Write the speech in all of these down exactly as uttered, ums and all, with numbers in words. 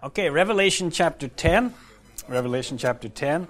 Okay, Revelation chapter ten. Revelation chapter ten.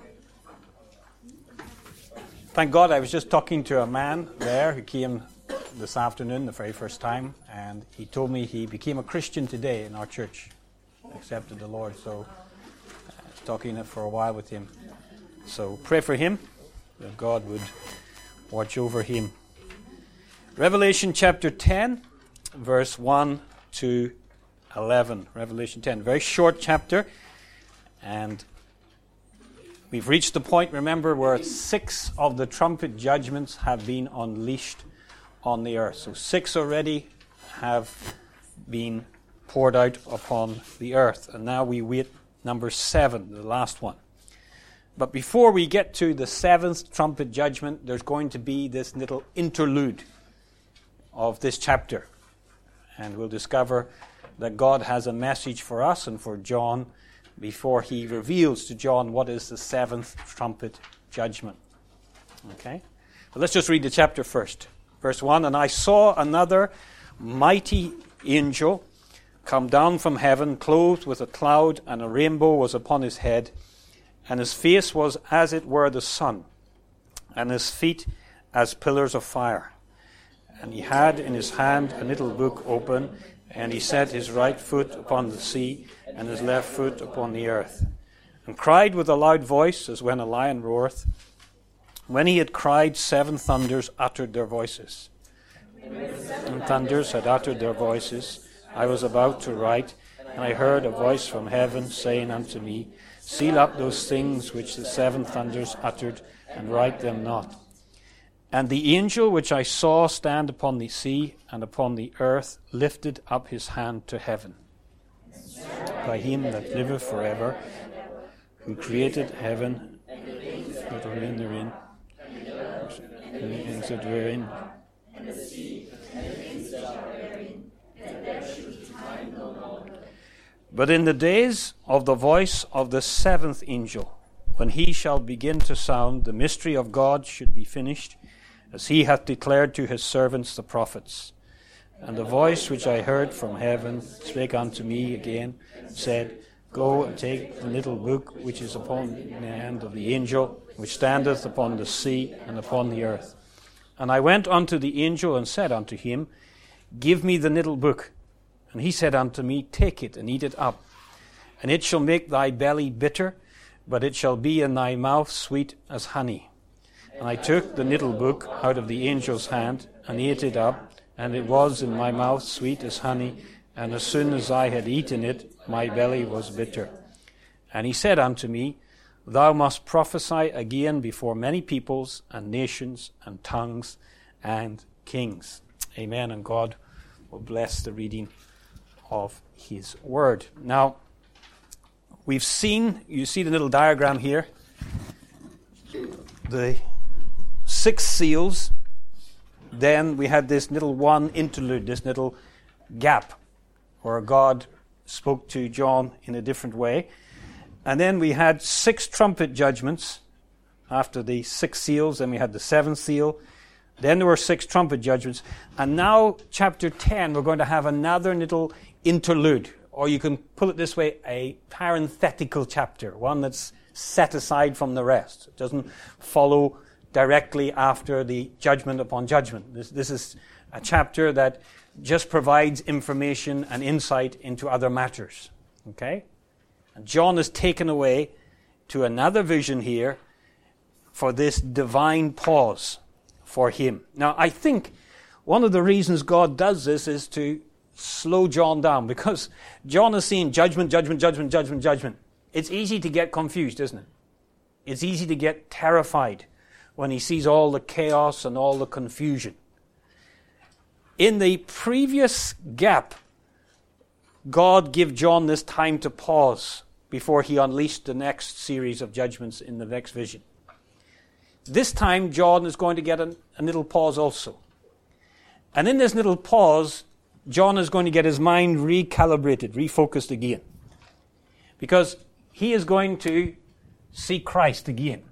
Thank God I was just talking to a man there who came this afternoon the very first time, and he told me he became a Christian today in our church, accepted the Lord. So I was talking for a while with him. So pray for him, that God would watch over him. Revelation chapter ten, verse one to eleven. Revelation ten, very short chapter, and we've reached the point, remember, where six of the trumpet judgments have been unleashed on the earth. So six already have been poured out upon the earth, and now we wait number seven, the last one. But before we get to the seventh trumpet judgment, there's going to be this little interlude of this chapter, and we'll discover that God has a message for us and for John before he reveals to John what is the seventh trumpet judgment. Okay? But let's just read the chapter first. Verse one, "And I saw another mighty angel come down from heaven, clothed with a cloud, and a rainbow was upon his head, and his face was as it were the sun, and his feet as pillars of fire. And he had in his hand a little book open, and he set his right foot upon the sea, and his left foot upon the earth, and cried with a loud voice, as when a lion roareth. When he had cried, seven thunders uttered their voices. And thunders had uttered their voices. I was about to write, and I heard a voice from heaven saying unto me, Seal up those things which the seven thunders uttered, and write them not. And the angel which I saw stand upon the sea and upon the earth lifted up his hand to heaven. By him that liveth forever, who created heaven, that are in therein, and the things that were in, and the sea, and the things that are therein, and there should be time no more. But in the days of the voice of the seventh angel, when he shall begin to sound, the mystery of God should be finished, as he hath declared to his servants the prophets. And the voice which I heard from heaven spake unto me again, and said, Go and take the little book which is upon the hand of the angel, which standeth upon the sea and upon the earth. And I went unto the angel and said unto him, Give me the little book. And he said unto me, Take it and eat it up. And it shall make thy belly bitter, but it shall be in thy mouth sweet as honey. And I took the little book out of the angel's hand, and ate it up, and it was in my mouth sweet as honey, and as soon as I had eaten it, my belly was bitter. And he said unto me, Thou must prophesy again before many peoples, and nations, and tongues, and kings. Amen, and God will bless the reading of his word. Now, we've seen, you see the little diagram here, the six seals. Then we had this little one interlude, this little gap where God spoke to John in a different way. And then we had six trumpet judgments after the six seals. Then we had the seventh seal. Then there were six trumpet judgments. And now, chapter ten, we're going to have another little interlude. Or you can put it this way, a parenthetical chapter, one that's set aside from the rest. It doesn't follow directly after the judgment upon judgment. This, this is a chapter that just provides information and insight into other matters. Okay? And John is taken away to another vision here for this divine pause for him. Now, I think one of the reasons God does this is to slow John down, because John is seeing judgment, judgment, judgment, judgment, judgment. It's easy to get confused, isn't it? It's easy to get terrified when he sees all the chaos and all the confusion. In the previous gap, God gave John this time to pause before he unleashed the next series of judgments in the next vision. This time, John is going to get a, a little pause also. And in this little pause, John is going to get his mind recalibrated, refocused again. Because he is going to see Christ again.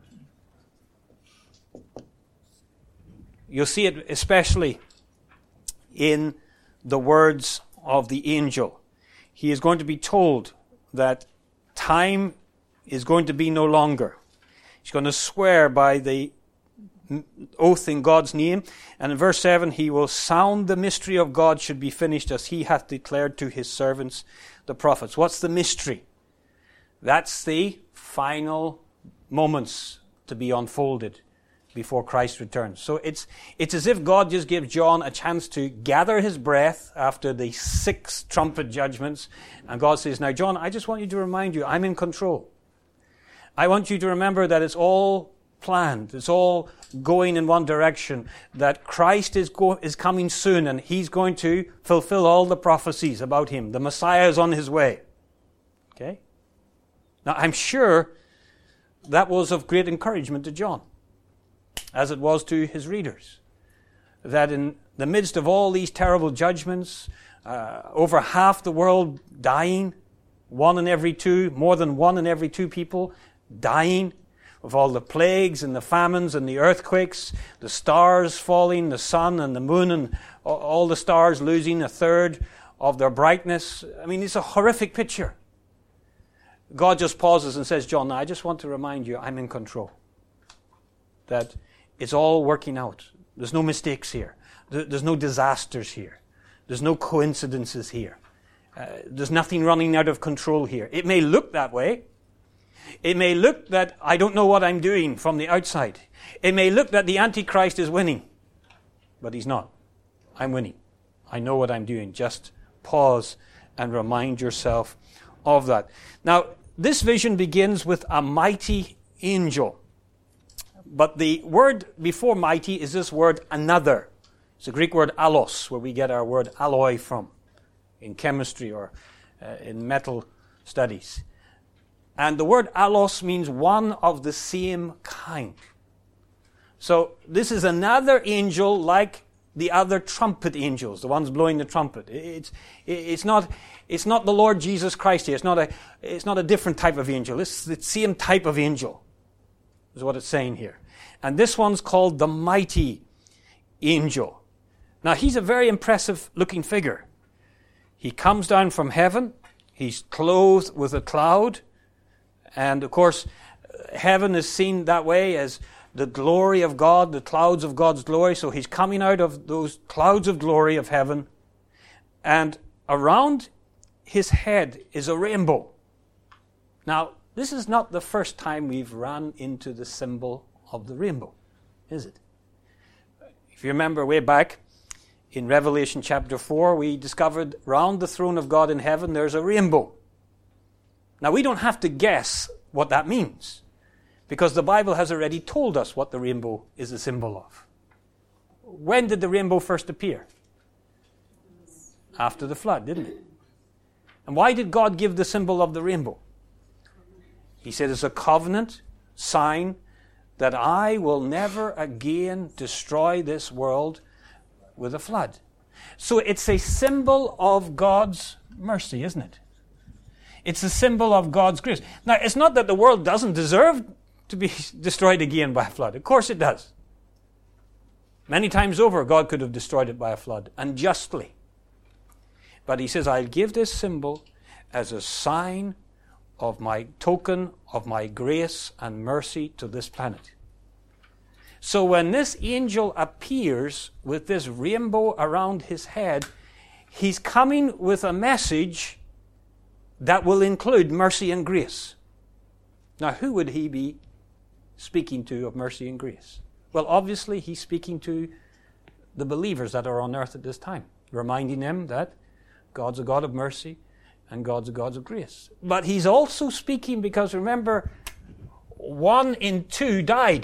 You'll see it especially in the words of the angel. He is going to be told that time is going to be no longer. He's going to swear by the oath in God's name. And in verse seven, he will sound the mystery of God should be finished as he hath declared to his servants, the prophets. What's the mystery? That's the final moments to be unfolded before Christ returns. So it's it's as if God just gives John a chance to gather his breath after the six trumpet judgments. And God says, now John, I just want you to remind you, I'm in control. I want you to remember that it's all planned. It's all going in one direction. That Christ is go- is coming soon and he's going to fulfill all the prophecies about him. The Messiah is on his way. Okay? Now I'm sure that was of great encouragement to John, as it was to his readers. That in the midst of all these terrible judgments, uh, over half the world dying, one in every two, more than one in every two people dying, of all the plagues and the famines and the earthquakes, the stars falling, the sun and the moon and all the stars losing a third of their brightness. I mean, it's a horrific picture. God just pauses and says, John, I just want to remind you, I'm in control. That it's all working out. There's no mistakes here. There's no disasters here. There's no coincidences here. Uh, there's nothing running out of control here. It may look that way. It may look that I don't know what I'm doing from the outside. It may look that the Antichrist is winning. But he's not. I'm winning. I know what I'm doing. Just pause and remind yourself of that. Now, this vision begins with a mighty angel. But the word before mighty is this word another. It's the Greek word allos, where we get our word alloy from in chemistry or uh, in metal studies. And the word allos means one of the same kind. So this is another angel like the other trumpet angels, the ones blowing the trumpet. It's it's not it's not the Lord Jesus Christ here. It's not a it's not a different type of angel. It's the same type of angel, is what it's saying here. And this one's called the mighty angel. Now he's a very impressive looking figure. He comes down from heaven. He's clothed with a cloud. And of course, heaven is seen that way as the glory of God, the clouds of God's glory. So he's coming out of those clouds of glory of heaven. And around his head is a rainbow. Now, this is not the first time we've run into the symbol of the rainbow, is it? If you remember way back in Revelation chapter four, we discovered round the throne of God in heaven there's a rainbow. Now, we don't have to guess what that means, because the Bible has already told us what the rainbow is a symbol of. When did the rainbow first appear? After the flood, didn't it? And why did God give the symbol of the rainbow? He said it's a covenant sign that I will never again destroy this world with a flood. So it's a symbol of God's mercy, isn't it? It's a symbol of God's grace. Now, it's not that the world doesn't deserve to be destroyed again by a flood. Of course it does. Many times over, God could have destroyed it by a flood, and justly. But he says, I'll give this symbol as a sign of my token of my grace and mercy to this planet. So when this angel appears with this rainbow around his head, he's coming with a message that will include mercy and grace. Now, who would he be speaking to of mercy and grace? Well, obviously, he's speaking to the believers that are on earth at this time, reminding them that God's a God of mercy and God's a God of grace. But he's also speaking because, remember, one in two died.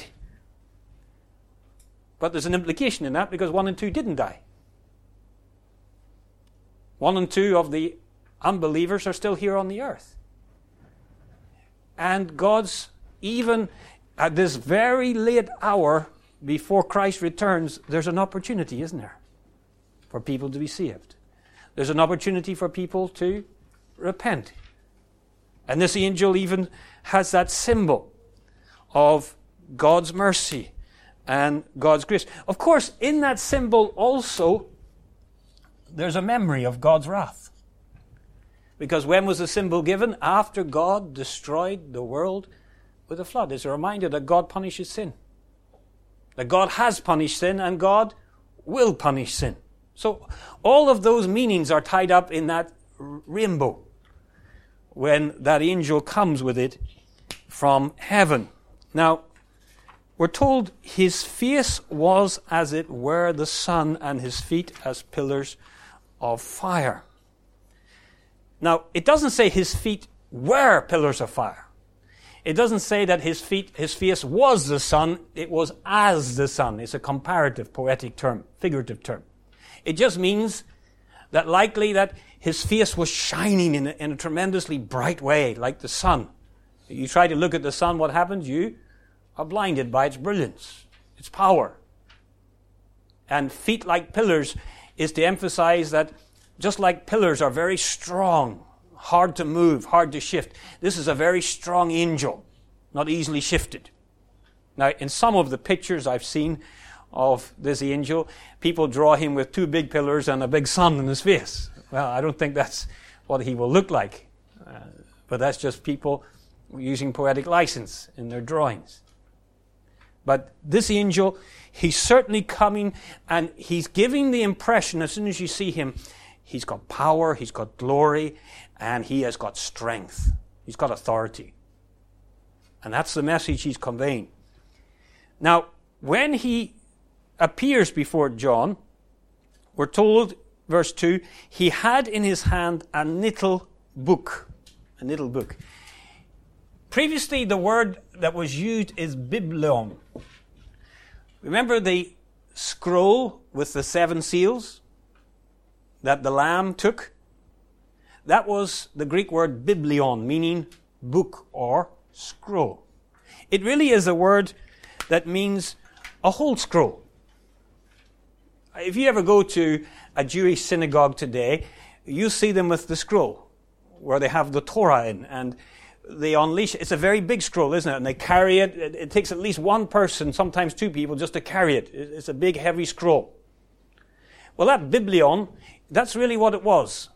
But there's an implication in that because one in two didn't die. One in two of the unbelievers are still here on the earth. And God's, even at this very late hour before Christ returns, there's an opportunity, isn't there, for people to be saved. There's an opportunity for people to repent. And this angel even has that symbol of God's mercy and God's grace. Of course, in that symbol also, there's a memory of God's wrath. Because when was the symbol given? After God destroyed the world with a flood. It's a reminder that God punishes sin. That God has punished sin and God will punish sin. So all of those meanings are tied up in that rainbow when that angel comes with it from heaven. Now, we're told his face was as it were the sun and his feet as pillars of fire. Now, it doesn't say his feet were pillars of fire. It doesn't say that his feet, his face was the sun, it was as the sun. It's a comparative, poetic term, figurative term. It just means that likely that his face was shining in a, in a tremendously bright way, like the sun. You try to look at the sun, what happens? You are blinded by its brilliance, its power. And feet like pillars is to emphasize that just like pillars are very strong, hard to move, hard to shift, this is a very strong angel, not easily shifted. Now, in some of the pictures I've seen of this angel, people draw him with two big pillars and a big sun in his face. Well, I don't think that's what he will look like. Uh, but that's just people using poetic license in their drawings. But this angel, he's certainly coming, and he's giving the impression, as soon as you see him, he's got power, he's got glory, and he has got strength. He's got authority. And that's the message he's conveying. Now, when he appears before John, we're told, verse two, he had in his hand a knitted book. A knitted book. Previously, the word that was used is biblion. Remember the scroll with the seven seals that the Lamb took? That was the Greek word biblion, meaning book or scroll. It really is a word that means a whole scroll. If you ever go to a Jewish synagogue today, you see them with the scroll, where they have the Torah in, and they unleash it. It's a very big scroll, isn't it? And they carry it. It, it takes at least one person, sometimes two people, just to carry it. It's a big, heavy scroll. Well, that biblion, that's really what it was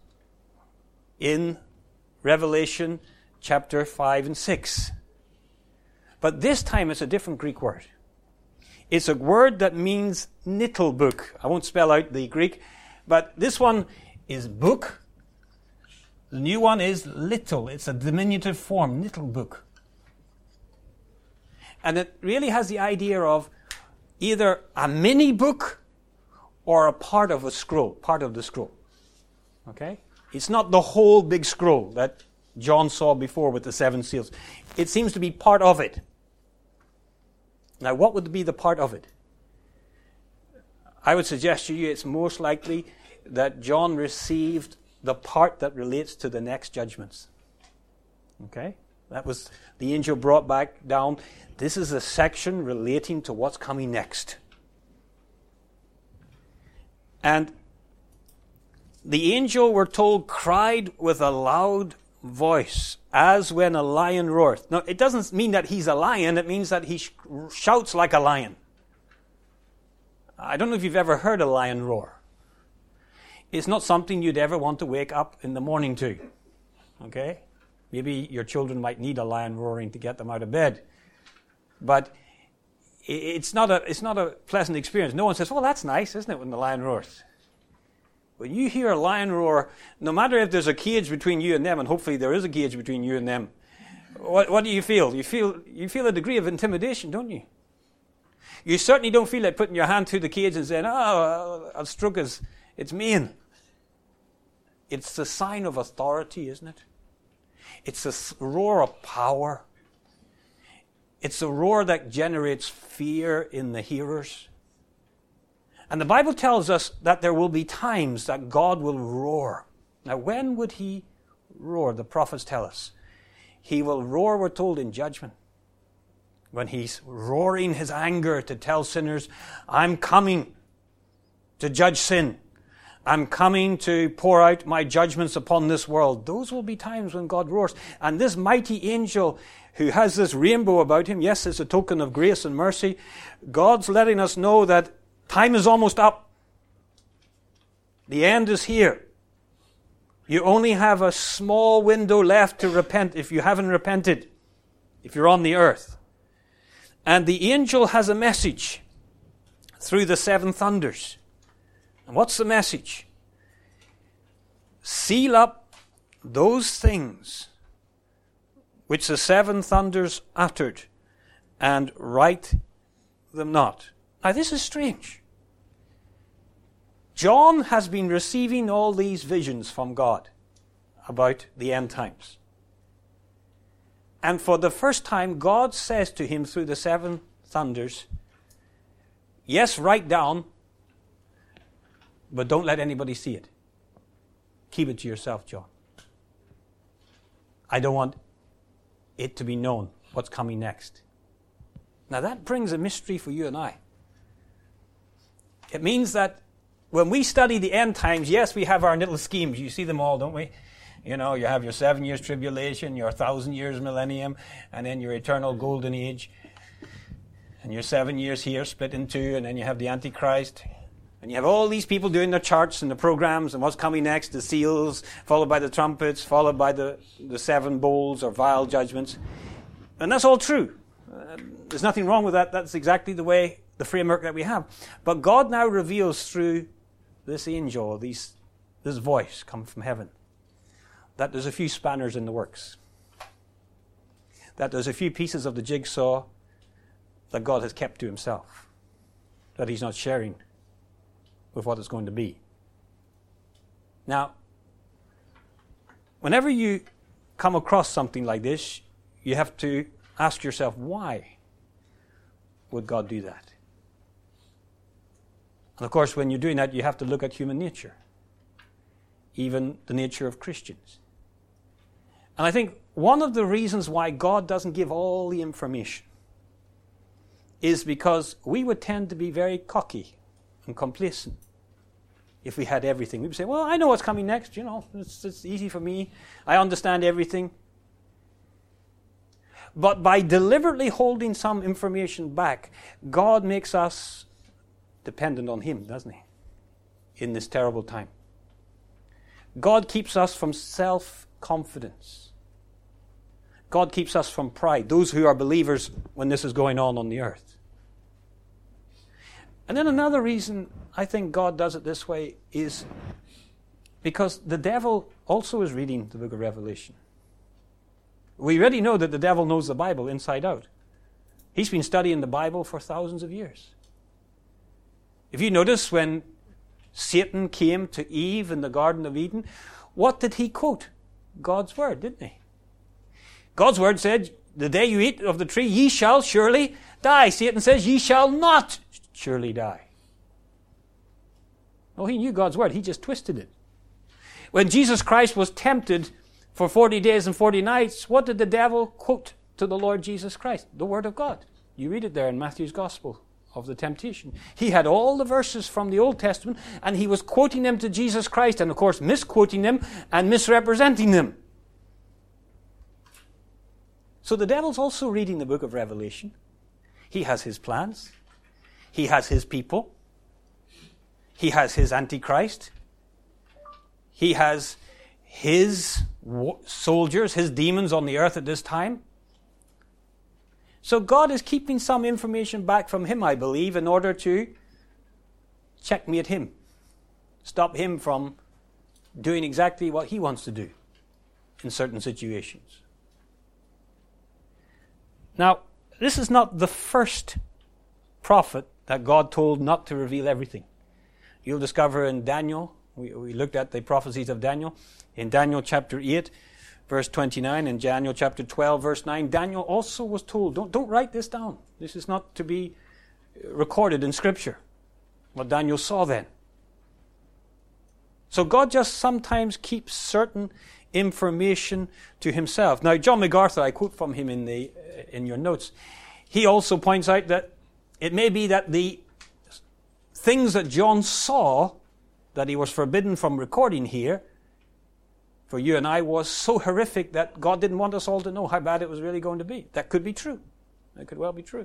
in Revelation chapter five and six. But this time it's a different Greek word. It's a word that means knitted book. I won't spell out the Greek, but this one is book. The new one is little. It's a diminutive form, knitted book. And it really has the idea of either a mini book or a part of a scroll, part of the scroll. Okay? It's not the whole big scroll that John saw before with the seven seals. It seems to be part of it. Now, what would be the part of it? I would suggest to you it's most likely that John received the part that relates to the next judgments. Okay? That was the angel brought back down. This is a section relating to what's coming next. And the angel, we're told, cried with a loud voice, as when a lion roareth. Now, it doesn't mean that he's a lion. It means that he sh- shouts like a lion. I don't know if you've ever heard a lion roar. It's not something you'd ever want to wake up in the morning to. Okay? Maybe your children might need a lion roaring to get them out of bed. But it's not a, it's not a pleasant experience. No one says, well, that's nice, isn't it, when the lion roars? When you hear a lion roar, no matter if there's a cage between you and them, and hopefully there is a cage between you and them, what, what do you feel? You feel you feel a degree of intimidation, don't you? You certainly don't feel like putting your hand through the cage and saying, oh, I'll stroke his, its mane. It's the sign of authority, isn't it? It's a roar of power. It's a roar that generates fear in the hearers. And the Bible tells us that there will be times that God will roar. Now, when would he roar? The prophets tell us. He will roar, we're told, in judgment. When he's roaring his anger to tell sinners, I'm coming to judge sin. I'm coming to pour out my judgments upon this world. Those will be times when God roars. And this mighty angel who has this rainbow about him, yes, it's a token of grace and mercy. God's letting us know that time is almost up. The end is here. You only have a small window left to repent if you haven't repented, if you're on the earth. And the angel has a message through the seven thunders. And what's the message? Seal up those things which the seven thunders uttered, and write them not. Now this is strange. John has been receiving all these visions from God about the end times. And for the first time, God says to him through the seven thunders, yes, write down, but don't let anybody see it. Keep it to yourself, John. I don't want it to be known what's coming next. Now that brings a mystery for you and I. It means that when we study the end times, yes, we have our little schemes. You see them all, don't we? You know, you have your seven years tribulation, your thousand years millennium, and then your eternal golden age. And your seven years here split in two, and then you have the Antichrist. And you have all these people doing their charts and the programs and what's coming next, the seals, followed by the trumpets, followed by the, the seven bowls or vial judgments. And that's all true. Uh, there's nothing wrong with that. That's exactly the way, the framework that we have. But God now reveals through this angel, these, this voice come from heaven, that there's a few spanners in the works. That there's a few pieces of the jigsaw that God has kept to himself. That he's not sharing with what it's going to be. Now, whenever you come across something like this, you have to ask yourself, why would God do that? And of course, when you're doing that, you have to look at human nature, even the nature of Christians. And I think one of the reasons why God doesn't give all the information is because we would tend to be very cocky and complacent if we had everything. We would say, well, I know what's coming next, you know, it's, it's easy for me. I understand everything. But by deliberately holding some information back, God makes us dependent on him, doesn't he? In this terrible time. God keeps us from self-confidence. God keeps us from pride, those who are believers when this is going on on the earth. And then another reason I think God does it this way is because the devil also is reading the book of Revelation. We already know that the devil knows the Bible inside out. He's been studying the Bible for thousands of years. If you notice, when Satan came to Eve in the Garden of Eden, what did he quote? God's word, didn't he? God's word said, the day you eat of the tree, ye shall surely die. Satan says, ye shall not surely die. Oh, he knew God's word. He just twisted it. When Jesus Christ was tempted for forty days and forty nights, what did the devil quote to the Lord Jesus Christ? The word of God. You read it there in Matthew's Gospel of the temptation. He had all the verses from the Old Testament, and he was quoting them to Jesus Christ, and of course misquoting them and misrepresenting them. So the devil's also reading the book of Revelation. He has his plans. He has his people. He has his Antichrist. He has his soldiers, his demons on the earth at this time. So God is keeping some information back from him, I believe, in order to checkmate him. Stop him from doing exactly what he wants to do in certain situations. Now, this is not the first prophet that God told not to reveal everything. You'll discover in Daniel, we, we looked at the prophecies of Daniel, in Daniel chapter eight, verse twenty-nine, and Daniel chapter twelve, verse nine, Daniel also was told, don't, don't write this down. This is not to be recorded in Scripture, what Daniel saw then. So God just sometimes keeps certain information to himself. Now, John MacArthur, I quote from him in the in your notes, he also points out that it may be that the things that John saw that he was forbidden from recording here for you and I was so horrific that God didn't want us all to know how bad it was really going to be. That could be true. That could well be true.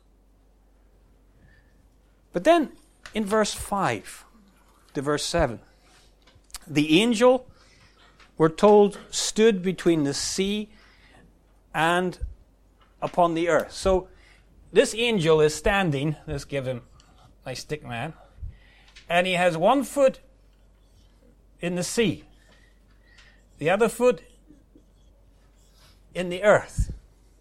But then in verse five to verse seven, the angel we're told, stood between the sea and upon the earth. So this angel is standing, let's give him my stick man, and he has one foot in the sea, the other foot in the earth.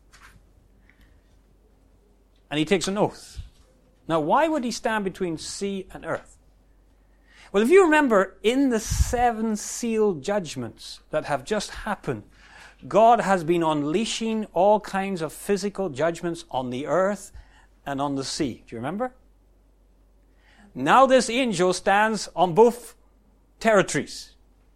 And he takes an oath. Now, why would he stand between sea and earth? Well, if you remember, in the seven seal judgments that have just happened, God has been unleashing all kinds of physical judgments on the earth and on the sea. Do you remember? Now this angel stands on both territories.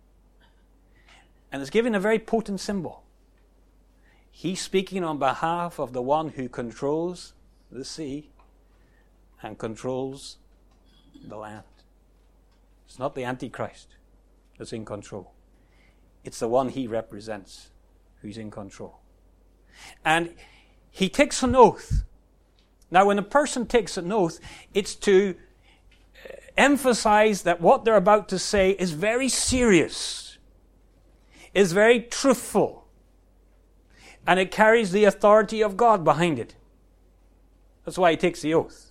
And is giving a very potent symbol. He's speaking on behalf of the one who controls the sea and controls the land. It's not the Antichrist that's in control. It's the one he represents who's in control. And he takes an oath. Now, when a person takes an oath, it's to emphasize that what they're about to say is very serious, is very truthful, and it carries the authority of God behind it. That's why he takes the oath.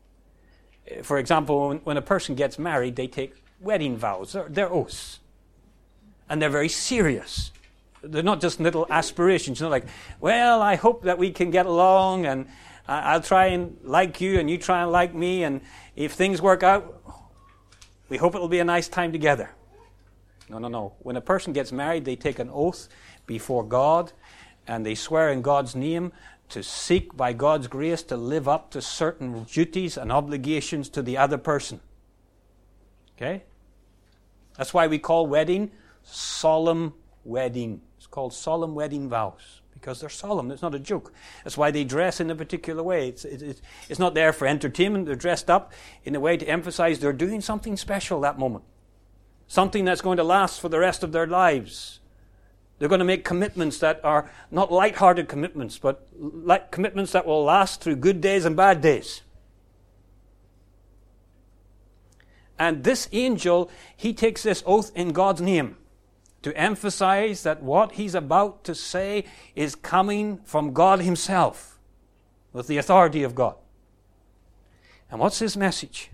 For example, when, when a person gets married, they take wedding vows. They're, they're oaths. And they're very serious. They're not just little aspirations. They're like, well, I hope that we can get along, and I'll try and like you, and you try and like me, and if things work out, we hope it'll be a nice time together. No, no, no. When a person gets married, they take an oath before God, and they swear in God's name to seek by God's grace to live up to certain duties and obligations to the other person. Okay? That's why we call wedding solemn wedding. It's called solemn wedding vows, because they're solemn. It's not a joke. That's why they dress in a particular way. It's, it, it's not there for entertainment. They're dressed up in a way to emphasize they're doing something special that moment. Something that's going to last for the rest of their lives. They're going to make commitments that are not light-hearted commitments, but like commitments that will last through good days and bad days. And this angel, he takes this oath in God's name to emphasize that what he's about to say is coming from God himself, with the authority of God. And what's his message?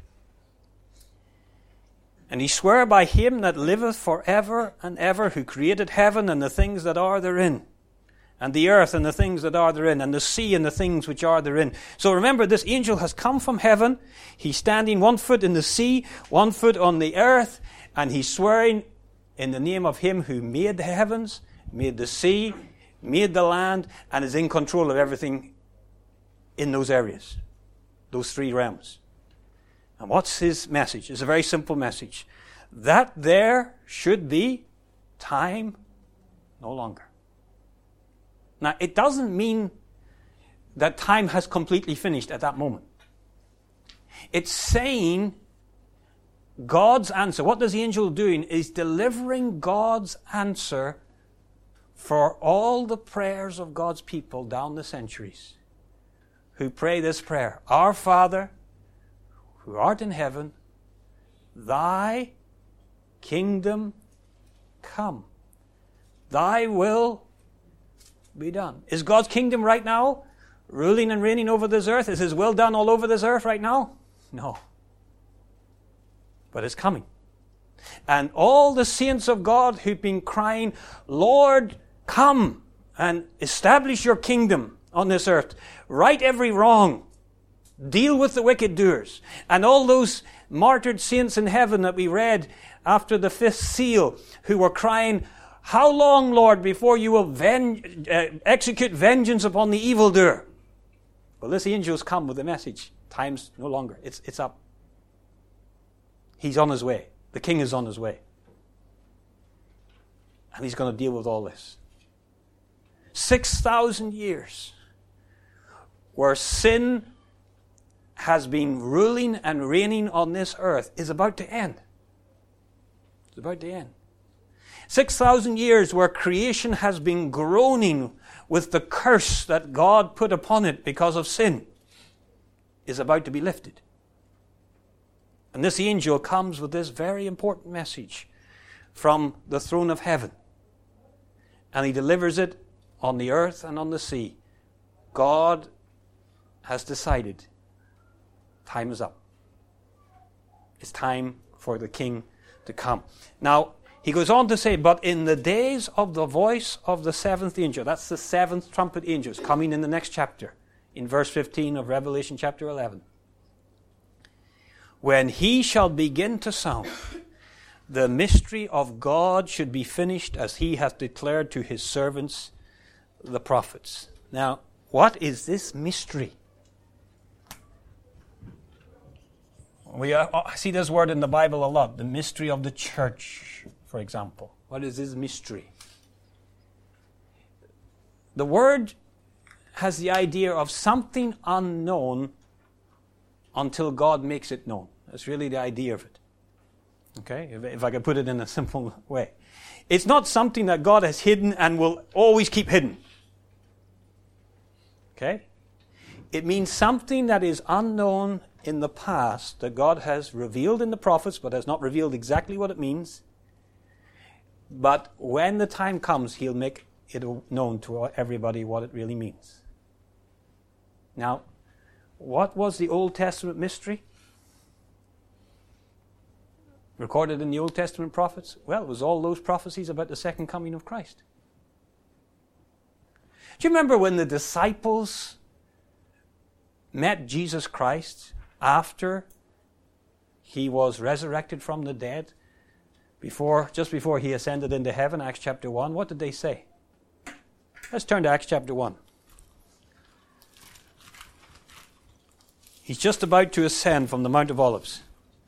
And he sware by him that liveth for ever and ever, who created heaven and the things that are therein, and the earth and the things that are therein, and the sea and the things which are therein. So remember, this angel has come from heaven. He's standing one foot in the sea, one foot on the earth, and he's swearing in the name of him who made the heavens, made the sea, made the land, and is in control of everything in those areas, those three realms. And what's his message? It's a very simple message. That there should be time no longer. Now, it doesn't mean that time has completely finished at that moment. It's saying God's answer. What does the angel doing? Is delivering God's answer for all the prayers of God's people down the centuries who pray this prayer. Our Father, who art in heaven, thy kingdom come. Thy will be done. Is God's kingdom right now ruling and reigning over this earth? Is his will done all over this earth right now? No. But it's coming. And all the saints of God who've been crying, Lord, come and establish your kingdom on this earth. Right every wrong. Deal with the wicked doers. And all those martyred saints in heaven that we read after the fifth seal, who were crying, how long, Lord, before you will ven- uh, execute vengeance upon the evildoer? Well, this angel's come with a message. Time's no longer. It's, it's up. He's on his way. The king is on his way. And he's going to deal with all this. Six thousand years where sin has been ruling and reigning on this earth is about to end. It's about to end. Six thousand years where creation has been groaning with the curse that God put upon it because of sin is about to be lifted. And this angel comes with this very important message from the throne of heaven. and he delivers it on the earth and on the sea. God has decided time is up. It's time for the king to come. Now, he goes on to say, but in the days of the voice of the seventh angel, that's the seventh trumpet angel, it's coming in the next chapter, in verse fifteen of Revelation chapter eleven. When he shall begin to sound, the mystery of God should be finished as he hath declared to his servants, the prophets. Now, what is this mystery? We uh, see this word in the Bible a lot, the mystery of the church, for example. What is this mystery? The word has the idea of something unknown until God makes it known. That's really the idea of it. Okay, if, if I could put it in a simple way. It's not something that God has hidden and will always keep hidden. Okay? It means something that is unknown in the past that God has revealed in the prophets, but has not revealed exactly what it means. But when the time comes, he'll make it known to everybody what it really means. Now, what was the Old Testament mystery recorded in the Old Testament prophets? Well, it was all those prophecies about the second coming of Christ. Do you remember when the disciples met Jesus Christ after he was resurrected from the dead, before, just before he ascended into heaven, Acts chapter one? What did they say? Let's turn to Acts chapter one. He's just about to ascend from the Mount of Olives.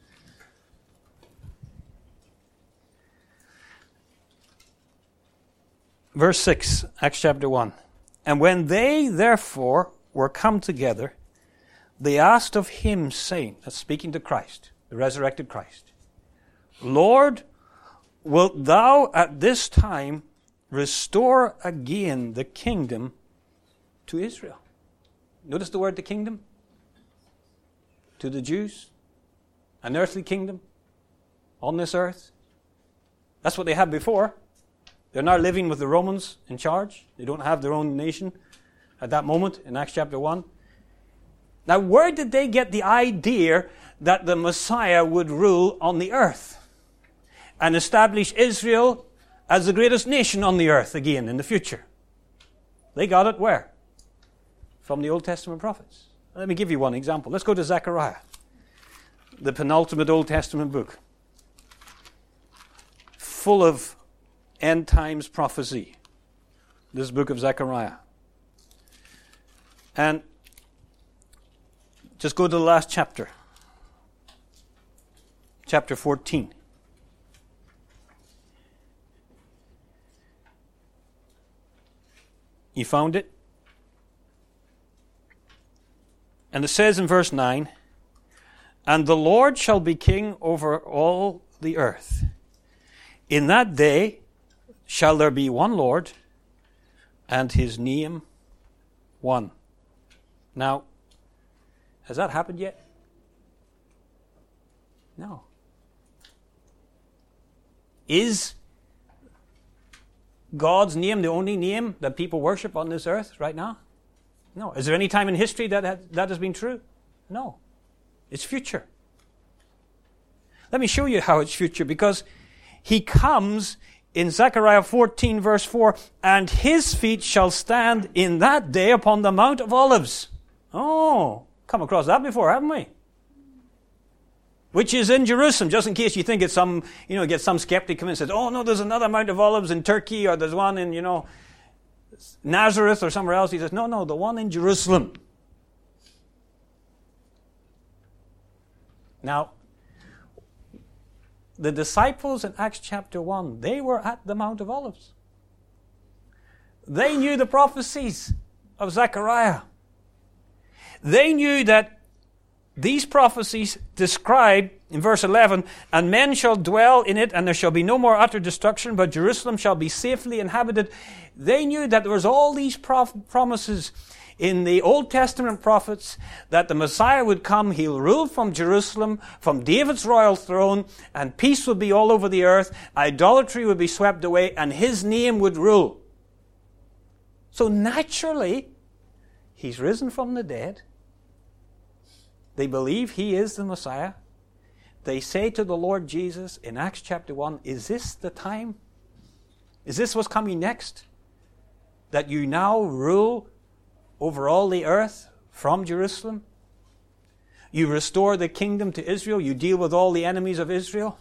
Verse six, Acts chapter one. And when they therefore were come together, they asked of him, saying, that's speaking to Christ, the resurrected Christ, Lord, wilt thou at this time restore again the kingdom to Israel? Notice the word the kingdom. To the Jews. An earthly kingdom on this earth. That's what they had before. They're now living with the Romans in charge. They don't have their own nation at that moment in Acts chapter one. Now, where did they get the idea that the Messiah would rule on the earth and establish Israel as the greatest nation on the earth again in the future? They got it where? From the Old Testament prophets. Let me give you one example. Let's go to Zechariah, the penultimate Old Testament book, full of end times prophecy. This book of Zechariah. And just go to the last chapter. Chapter fourteen. You found it? And it says in verse nine, and the Lord shall be king over all the earth. In that day shall there be one Lord, and his name one. Now, has that happened yet? No. Is God's name the only name that people worship on this earth right now? No. Is there any time in history that has, that has been true? No. It's future. Let me show you how it's future, because he comes in Zechariah fourteen verse four, and his feet shall stand in that day upon the Mount of Olives. Oh, come across that before, haven't we? Which is in Jerusalem, just in case you think it's some, you know, get some skeptic come in and says, oh no, there's another Mount of Olives in Turkey, or there's one in, you know, Nazareth or somewhere else. He says, no, no, the one in Jerusalem. Now, the disciples in Acts chapter one, they were at the Mount of Olives. They knew the prophecies of Zechariah. They knew that these prophecies describe, in verse eleven, and men shall dwell in it, and there shall be no more utter destruction, but Jerusalem shall be safely inhabited. They knew that there was all these prof- promises in the Old Testament prophets that the Messiah would come, he'll rule from Jerusalem, from David's royal throne, and peace would be all over the earth, idolatry would be swept away, and his name would rule. So naturally, he's risen from the dead. They believe he is the Messiah. They say to the Lord Jesus in Acts chapter one, is this the time? Is this what's coming next? That you now rule over all the earth from Jerusalem? You restore the kingdom to Israel. You deal with all the enemies of Israel.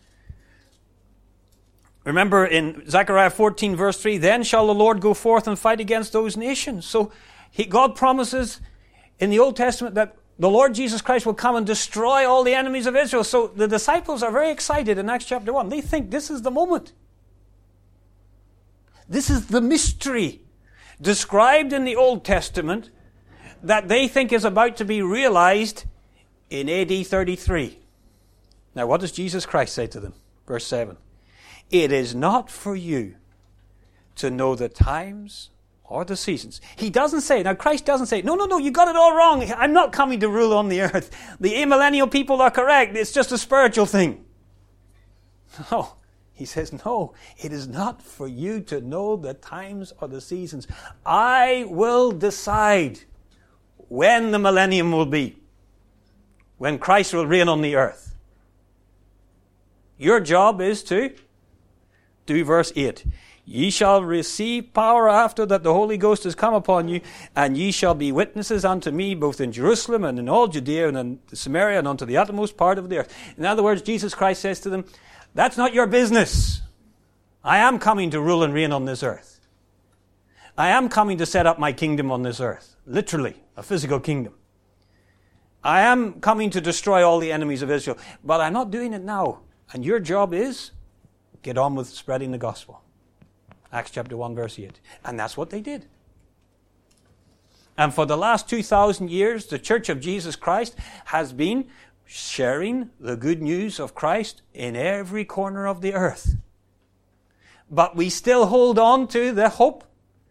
Remember in Zechariah fourteen verse three, then shall the Lord go forth and fight against those nations. So he, God promises in the Old Testament that the Lord Jesus Christ will come and destroy all the enemies of Israel. So the disciples are very excited in Acts chapter one. They think this is the moment. This is the mystery described in the Old Testament that they think is about to be realized in A D thirty-three. Now what does Jesus Christ say to them? Verse seven. It is not for you to know the times or the seasons. He doesn't say, now Christ doesn't say, no, no, no, you got it all wrong. I'm not coming to rule on the earth. The amillennial people are correct. It's just a spiritual thing. No. He says, no, it is not for you to know the times or the seasons. I will decide when the millennium will be, when Christ will reign on the earth. Your job is to do verse eight. Ye shall receive power after that the Holy Ghost has come upon you, and ye shall be witnesses unto me both in Jerusalem and in all Judea and in Samaria and unto the uttermost part of the earth. In other words, Jesus Christ says to them, that's not your business. I am coming to rule and reign on this earth. I am coming to set up my kingdom on this earth. Literally, a physical kingdom. I am coming to destroy all the enemies of Israel. But I'm not doing it now. And your job is, get on with spreading the gospel. Acts chapter one verse eight. And that's what they did. And for the last two thousand years, the Church of Jesus Christ has been sharing the good news of Christ in every corner of the earth. But we still hold on to the hope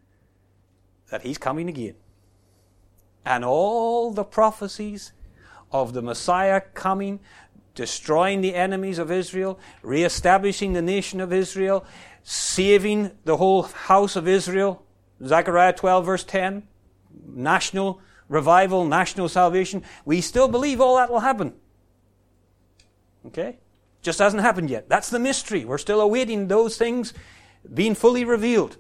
that he's coming again. And all the prophecies of the Messiah coming, destroying the enemies of Israel, reestablishing the nation of Israel, saving the whole house of Israel, Zechariah twelve verse ten, national revival, national salvation, we still believe all that will happen. Okay? Just hasn't happened yet. That's the mystery. We're still awaiting those things being fully revealed.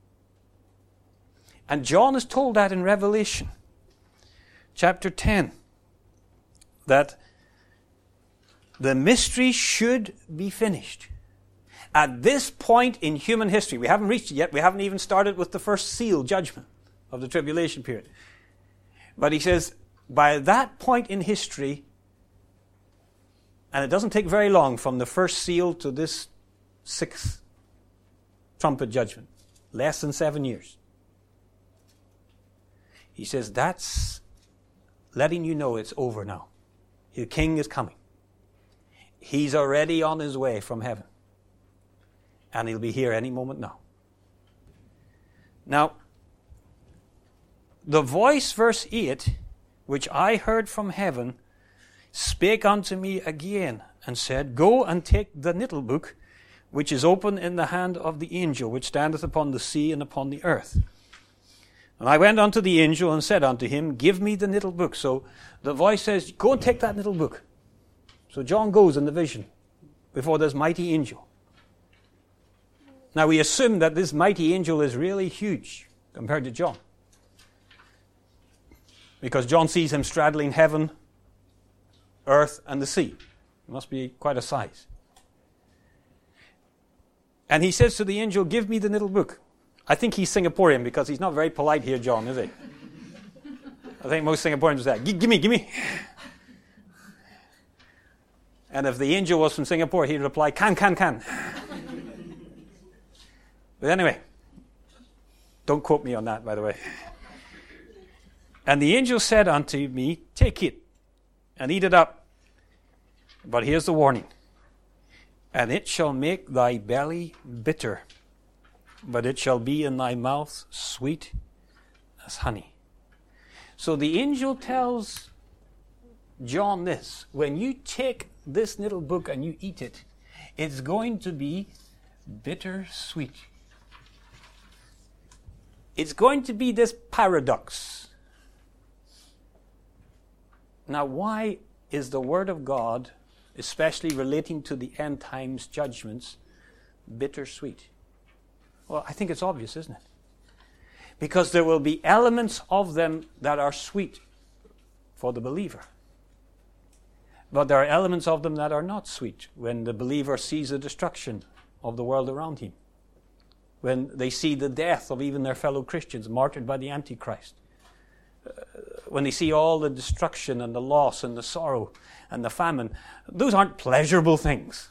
And John is told that in Revelation chapter ten, that the mystery should be finished. At this point in human history, we haven't reached it yet. We haven't even started with the first seal judgment of the tribulation period. But he says, by that point in history, and it doesn't take very long from the first seal to this sixth trumpet judgment, less than seven years. He says, that's letting you know it's over now. The king is coming. He's already on his way from heaven. And he'll be here any moment now. Now, the voice, verse eight, which I heard from heaven, spake unto me again, and said, Go and take the little book, which is open in the hand of the angel, which standeth upon the sea and upon the earth. And I went unto the angel and said unto him, Give me the little book. So the voice says, Go and take that little book. So John goes in the vision before this mighty angel. Now we assume that this mighty angel is really huge compared to John, because John sees him straddling heaven, earth, and the sea. It must be quite a size. And he says to the angel, Give me the little book. I think he's Singaporean, because he's not very polite here, John, is he? I think most Singaporeans would say, Give me, give me. And if the angel was from Singapore, he'd reply, Can, can, can. But anyway, don't quote me on that, by the way. And the angel said unto me, Take it and eat it up. But here's the warning. And it shall make thy belly bitter, but it shall be in thy mouth sweet as honey. So the angel tells John this: when you take this little book and you eat it, it's going to be bitter sweet. it's going to be this paradox. Now, why is the Word of God, especially relating to the end times judgments, bittersweet? Well, I think it's obvious, isn't it? Because there will be elements of them that are sweet for the believer. But there are elements of them that are not sweet when the believer sees the destruction of the world around him. When they see the death of even their fellow Christians martyred by the Antichrist. Uh, when they see all the destruction and the loss and the sorrow and the famine. Those aren't pleasurable things.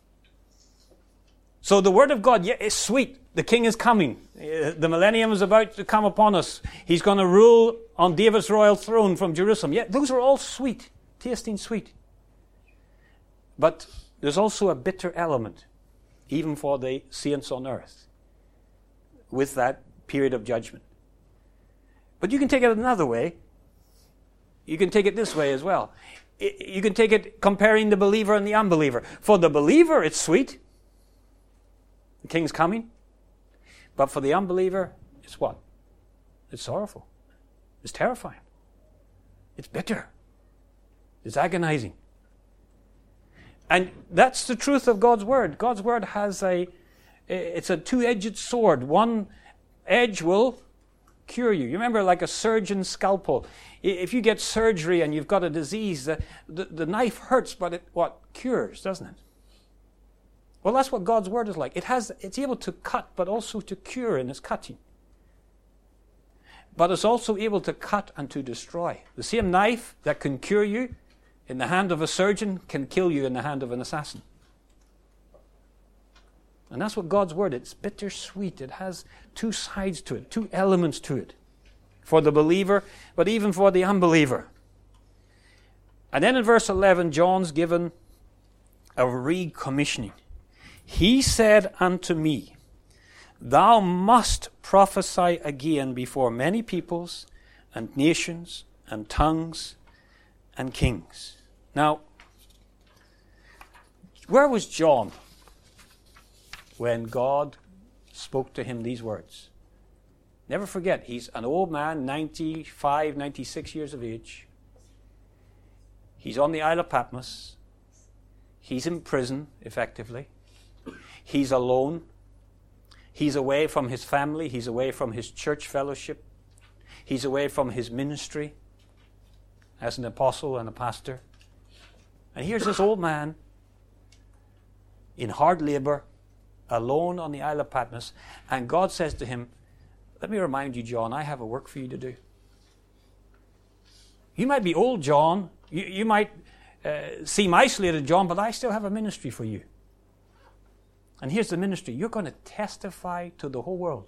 So the Word of God, yeah, is sweet. The King is coming. Uh, the millennium is about to come upon us. He's going to rule on David's royal throne from Jerusalem. Yeah, those are all sweet, tasting sweet. But there's also a bitter element, even for the saints on earth, with that period of judgment. But you can take it another way. You can take it this way as well. You can take it comparing the believer and the unbeliever. For the believer, it's sweet. The King's coming. But for the unbeliever, it's what? It's sorrowful. It's terrifying. It's bitter. It's agonizing. And that's the truth of God's Word. God's Word has a, it's a two-edged sword. One edge will cure you. You remember, like a surgeon's scalpel. If you get surgery and you've got a disease, the, the, the knife hurts, but it what cures, doesn't it? Well, that's what God's Word is like. It has, it's able to cut, but also to cure in its cutting. But it's also able to cut and to destroy. The same knife that can cure you in the hand of a surgeon can kill you in the hand of an assassin. And that's what God's Word is. It's bittersweet. It has two sides to it, two elements to it. For the believer, but even for the unbeliever. And then in verse eleven, John's given a recommissioning. He said unto me, Thou must prophesy again before many peoples and nations and tongues and kings. Now, where was John when God spoke to him these words? Never forget, he's an old man, ninety-five, ninety-six years of age. He's on the Isle of Patmos. He's in prison, effectively. He's alone. He's away from his family. He's away from his church fellowship. He's away from his ministry as an apostle and a pastor. And here's this old man in hard labor, alone on the Isle of Patmos, and God says to him, Let me remind you, John, I have a work for you to do. You might be old, John. You, you might uh, seem isolated, John, but I still have a ministry for you. And here's the ministry. You're going to testify to the whole world.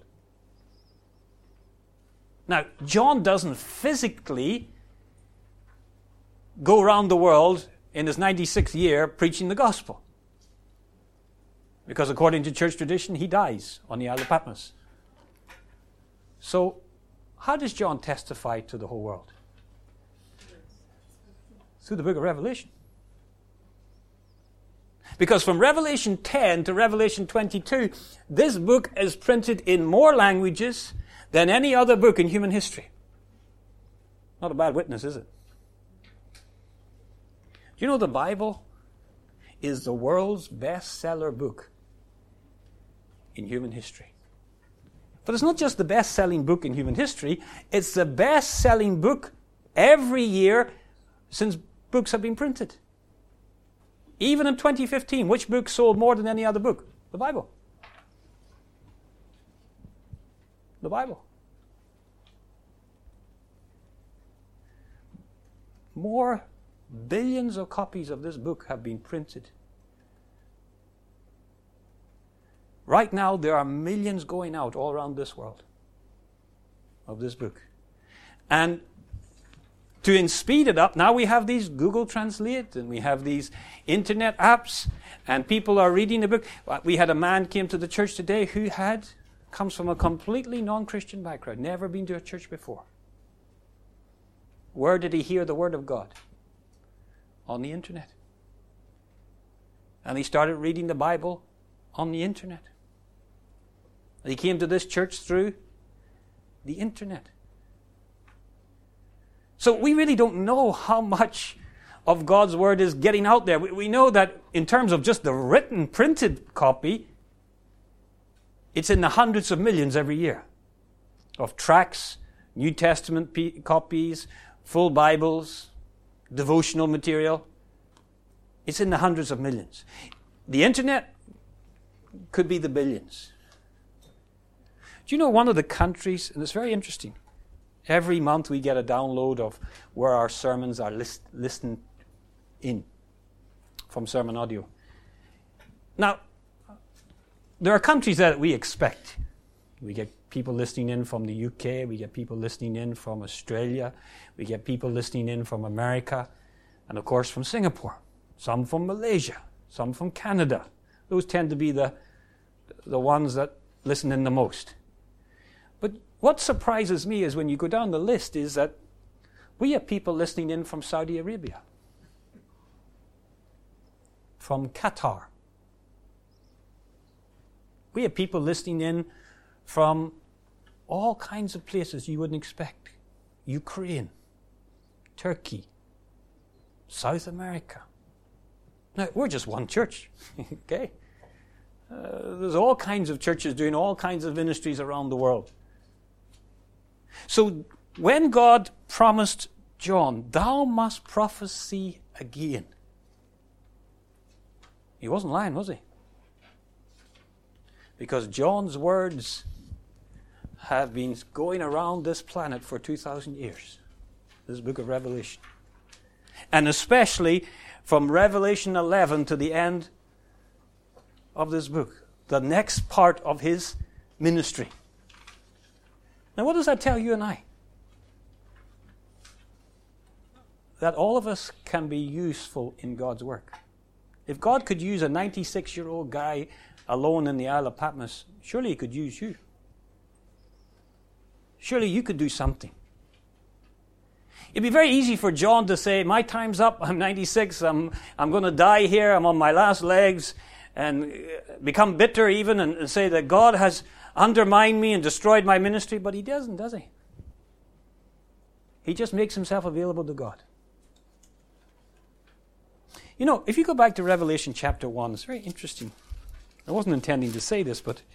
Now, John doesn't physically go around the world in his ninety-sixth year preaching the gospel. Because according to church tradition, he dies on the Isle of Patmos. So, how does John testify to the whole world? Through the book of Revelation. Because from Revelation ten to Revelation twenty-two, this book is printed in more languages than any other book in human history. Not a bad witness, is it? Do you know the Bible is the world's bestseller book in human history? But it's not just the best-selling book in human history, it's the best-selling book every year since books have been printed. Even in twenty fifteen, which book sold more than any other book? The Bible. The Bible. More billions of copies of this book have been printed. Right now, there are millions going out all around this world of this book. And to speed it up, now we have these Google Translate and we have these internet apps and people are reading the book. We had a man came to the church today who had, comes from a completely non-Christian background, never been to a church before. Where did he hear the Word of God? On the internet. And he started reading the Bible on the internet. And he came to this church through The internet. So we really don't know how much of God's Word is getting out there. We, we know that in terms of just the written, printed copy, it's in the hundreds of millions every year of tracts, New Testament p- copies, full Bibles, devotional material. It's in the hundreds of millions. The internet could be the billions. Do you know one of the countries, and it's very interesting, every month we get a download of where our sermons are list, listened in from Sermon Audio. Now, there are countries that we expect. We get people listening in from the U K, we get people listening in from Australia, we get people listening in from America, and of course from Singapore, some from Malaysia, some from Canada. Those tend to be the, the ones that listen in the most. But what surprises me is when you go down the list is that we have people listening in from Saudi Arabia, from Qatar. We have people listening in from all kinds of places you wouldn't expect. Ukraine, Turkey, South America. Now, we're just one church, okay? Uh, there's all kinds of churches doing all kinds of ministries around the world. So when God promised John, thou must prophesy again, he wasn't lying, was he? Because John's words have been going around this planet for two thousand years. This book of Revelation. And especially from Revelation eleven to the end of this book, the next part of his ministry. Now, what does that tell you and I? That all of us can be useful in God's work. If God could use a ninety-six-year-old guy alone in the Isle of Patmos, surely he could use you. Surely you could do something. It'd be very easy for John to say, my time's up, I'm ninety-six, I'm, I'm going to die here, I'm on my last legs, and become bitter even, and, and say that God has undermined me and destroyed my ministry, but he doesn't, does he? He just makes himself available to God. You know, if you go back to Revelation chapter one, it's very interesting. I wasn't intending to say this, but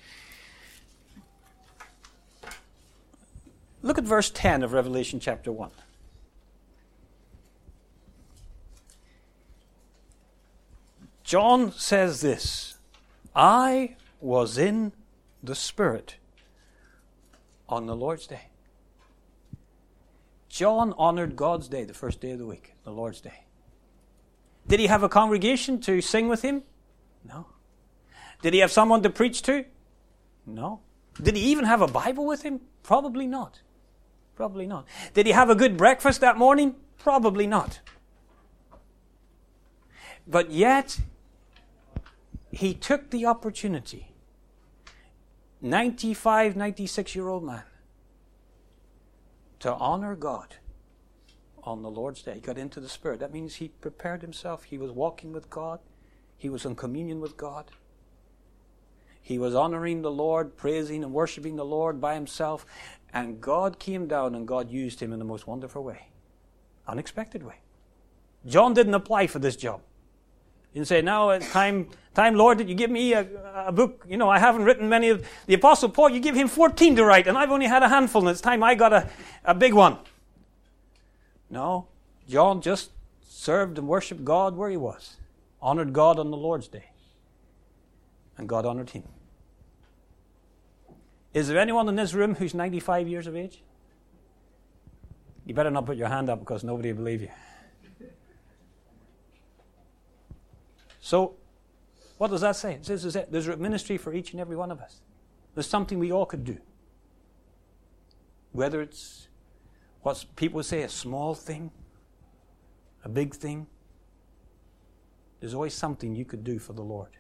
look at verse ten of Revelation chapter one. John says this, I was in the Spirit on the Lord's day. John honored God's day, the first day of the week, the Lord's day. Did he have a congregation to sing with him? No. Did he have someone to preach to? No. Did he even have a Bible with him? Probably not. Probably not. Did he have a good breakfast that morning? Probably not. But yet, he took the opportunity, ninety-five, ninety-six-year-old man, to honor God on the Lord's day. He got into the Spirit. That means he prepared himself. He was walking with God. He was in communion with God. He was honoring the Lord, praising and worshiping the Lord by himself. And God came down and God used him in the most wonderful way. Unexpected way. John didn't apply for this job. He didn't say, now it's time, time, Lord, did you give me a, a book? You know, I haven't written many of the Apostle Paul. You give him fourteen to write, and I've only had a handful, and it's time I got a, a big one. No, John just served and worshipped God where he was. Honored God on the Lord's day. And God honored him. Is there anyone in this room who's ninety-five years of age? You better not put your hand up because nobody will believe you. So, what does that say? It says there's a ministry for each and every one of us. There's something we all could do. Whether it's what people say a small thing, a big thing, there's always something you could do for the Lord.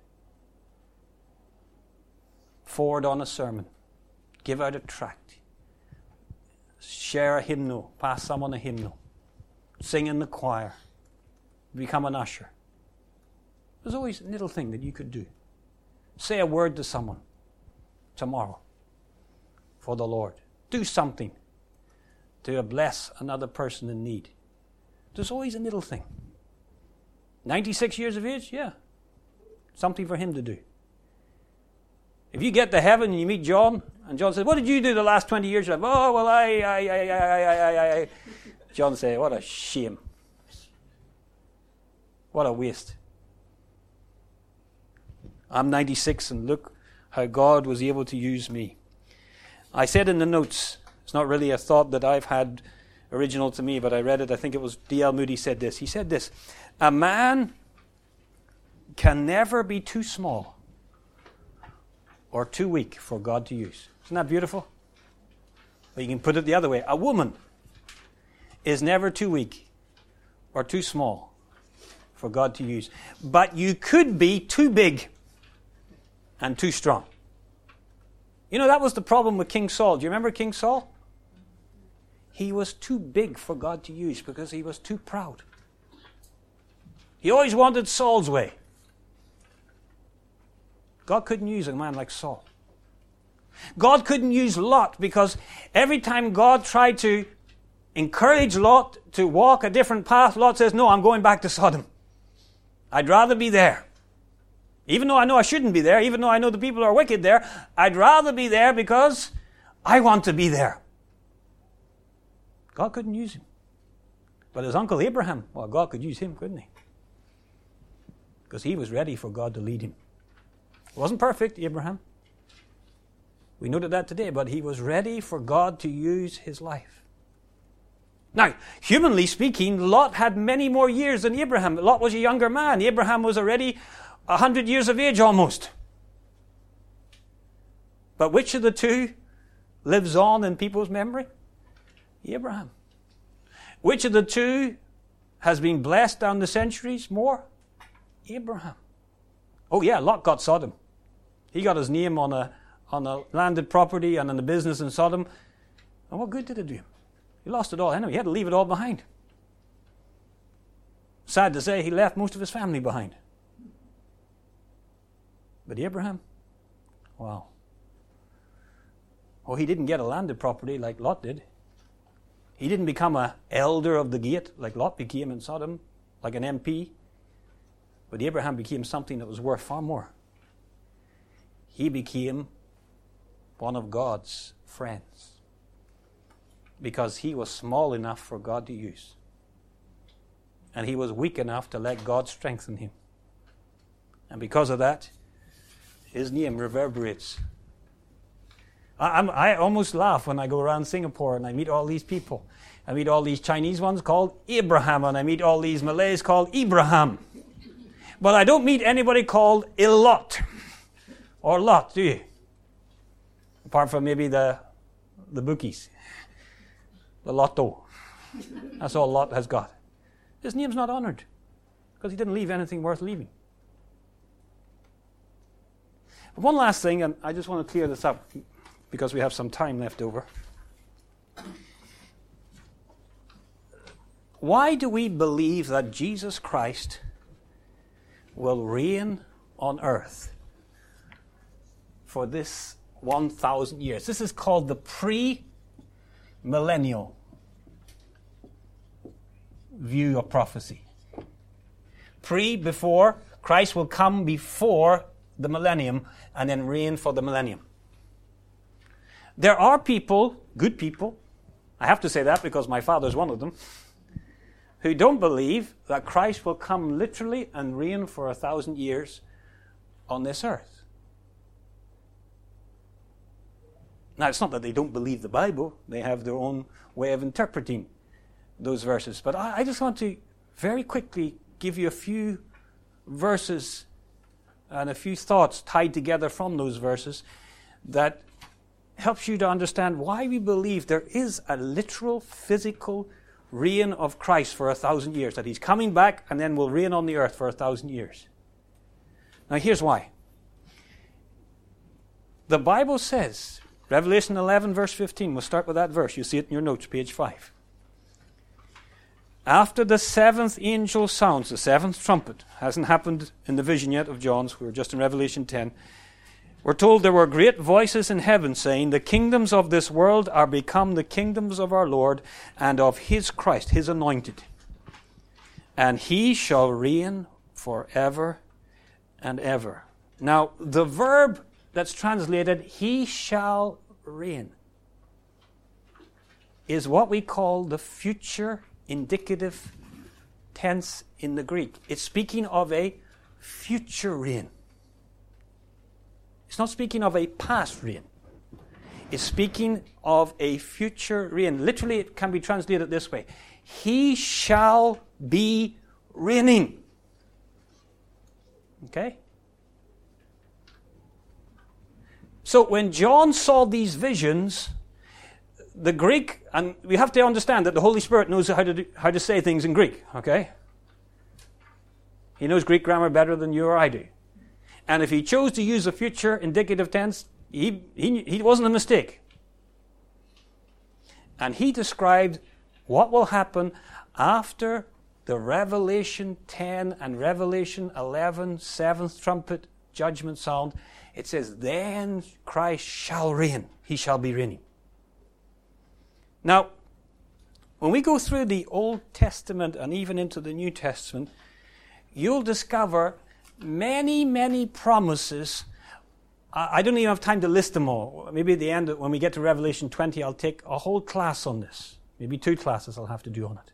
Forward on a sermon, give out a tract, share a hymnal, pass someone a hymnal, sing in the choir, become an usher. There's always a little thing that you could do. Say a word to someone tomorrow for the Lord. do something to bless another person in need. There's always a little thing. ninety-six years of age? Yeah. Something for him to do. If you get to heaven and you meet John, and John says, what did you do the last twenty years? You're like, oh, well, I, I, I, I, I, I, I. John says, what a shame. What a waste. I'm ninety-six, and look how God was able to use me. I said in the notes, it's not really a thought that I've had original to me, but I read it. I think it was D L Moody said this. He said this, a man can never be too small or too weak for God to use. Isn't that beautiful? But you can put it the other way. A woman is never too weak or too small for God to use. But you could be too big and too strong. You know, that was the problem with King Saul. Do you remember King Saul? He was too big for God to use because he was too proud. He always wanted Saul's way. God couldn't use a man like Saul. God couldn't use Lot because every time God tried to encourage Lot to walk a different path, Lot says, no, I'm going back to Sodom. I'd rather be there. Even though I know I shouldn't be there, even though I know the people are wicked there, I'd rather be there because I want to be there. God couldn't use him. But his uncle Abraham, well, God could use him, couldn't he? Because he was ready for God to lead him. He wasn't perfect, Abraham. We noted that today, but he was ready for God to use his life. Now, humanly speaking, Lot had many more years than Abraham. Lot was a younger man. Abraham was already a hundred years of age almost. But which of the two lives on in people's memory? Abraham. Which of the two has been blessed down the centuries more? Abraham. Oh yeah, Lot got Sodom. He got his name on a on a landed property and in the business in Sodom. And what good did it do him? He lost it all anyway. He had to leave it all behind. Sad to say, he left most of his family behind. But Abraham, wow. Oh, he didn't get a landed property like Lot did. He didn't become an elder of the gate like Lot became in Sodom, like an M P. But Abraham became something that was worth far more. He became one of God's friends because he was small enough for God to use. And he was weak enough to let God strengthen him. And because of that, his name reverberates. I, I'm, I almost laugh when I go around Singapore and I meet all these people. I meet all these Chinese ones called Abraham, and I meet all these Malays called Ibrahim. But I don't meet anybody called Ilot or Lot, do you? Apart from maybe the the bookies, the lotto. That's all Lot has got. His name's not honored because he didn't leave anything worth leaving. But one last thing, and I just want to clear this up because we have some time left over. Why do we believe that Jesus Christ will reign on earth for this one thousand years? This is called the pre-millennial view of prophecy. Pre, before, Christ will come before the millennium and then reign for the millennium. There are people, good people, I have to say that because my father's one of them, who don't believe that Christ will come literally and reign for a thousand years on this earth. Now, it's not that they don't believe the Bible. They have their own way of interpreting those verses. But I, I just want to very quickly give you a few verses and a few thoughts tied together from those verses that helps you to understand why we believe there is a literal, physical reign of Christ for a thousand years, that he's coming back and then will reign on the earth for a thousand years. Now here's why. The Bible says, Revelation eleven verse fifteen, we'll start with that verse. You see it in your notes, page five. After the seventh angel sounds, the seventh trumpet, hasn't happened in the vision yet of John's, we were just in Revelation ten. We're told there were great voices in heaven saying, the kingdoms of this world are become the kingdoms of our Lord and of his Christ, his anointed. And he shall reign forever and ever. Now, the verb that's translated, he shall reign, is what we call the future indicative tense in the Greek. It's speaking of a future reign. It's not speaking of a past reign. It's speaking of a future reign. Literally, it can be translated this way. He shall be reigning. Okay? So when John saw these visions, the Greek, and we have to understand that the Holy Spirit knows how to do, how to say things in Greek, okay? He knows Greek grammar better than you or I do. And if he chose to use a future indicative tense, he, he, he wasn't a mistake. And he described what will happen after the Revelation ten and Revelation eleven, seventh trumpet judgment sound. It says, then Christ shall reign. He shall be reigning. Now, when we go through the Old Testament and even into the New Testament, you'll discover many, many promises. I don't even have time to list them all. Maybe at the end, when we get to Revelation twenty, I'll take a whole class on this. Maybe two classes I'll have to do on it.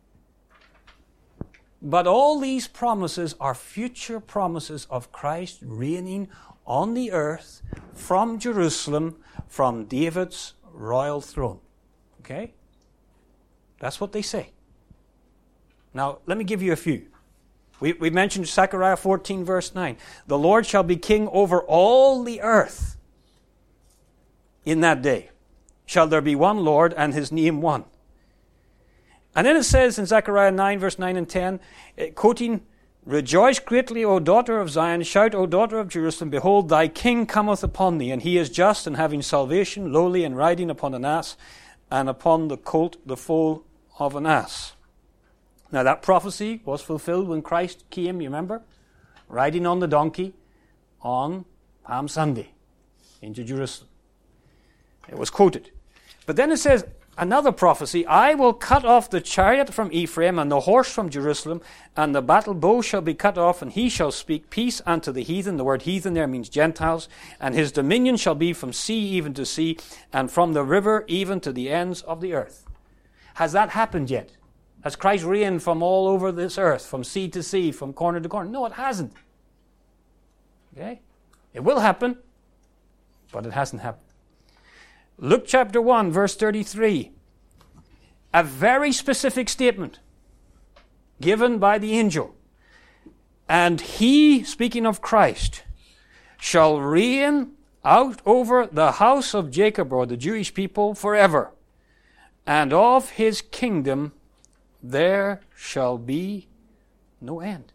But all these promises are future promises of Christ reigning on the earth from Jerusalem, from David's royal throne. Okay? That's what they say. Now, let me give you a few. We, we mentioned Zechariah fourteen, verse nine. The Lord shall be king over all the earth. In that day shall there be one Lord, and his name one. And then it says in Zechariah nine, verse nine and ten, quoting, Rejoice greatly, O daughter of Zion. Shout, O daughter of Jerusalem. Behold, thy king cometh upon thee, and he is just and having salvation, lowly and riding upon an ass, and upon the colt, the foal of an ass. Now that prophecy was fulfilled when Christ came, you remember? Riding on the donkey on Palm Sunday into Jerusalem. It was quoted. But then it says, another prophecy, I will cut off the chariot from Ephraim and the horse from Jerusalem, and the battle bow shall be cut off, and he shall speak peace unto the heathen. The word heathen there means Gentiles. And his dominion shall be from sea even to sea, and from the river even to the ends of the earth. Has that happened yet? Has Christ reigned from all over this earth, from sea to sea, from corner to corner? No, it hasn't. Okay? It will happen, but it hasn't happened. Luke chapter one, verse thirty-three. A very specific statement given by the angel. And he, speaking of Christ, shall reign out over the house of Jacob, or the Jewish people, forever. And of his kingdom there shall be no end.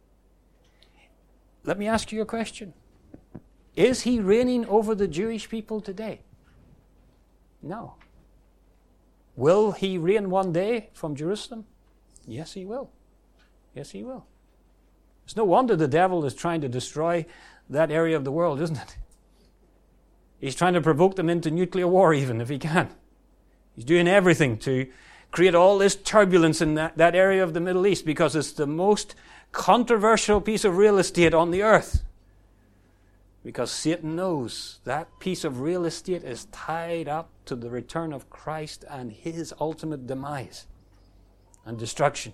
Let me ask you a question. Is he reigning over the Jewish people today? No. Will he reign one day from Jerusalem? Yes, he will. Yes, he will. It's no wonder the devil is trying to destroy that area of the world, isn't it? He's trying to provoke them into nuclear war even, if he can. He's doing everything to create all this turbulence in that, that area of the Middle East, because it's the most controversial piece of real estate on the earth. Because Satan knows that piece of real estate is tied up to the return of Christ and his ultimate demise and destruction.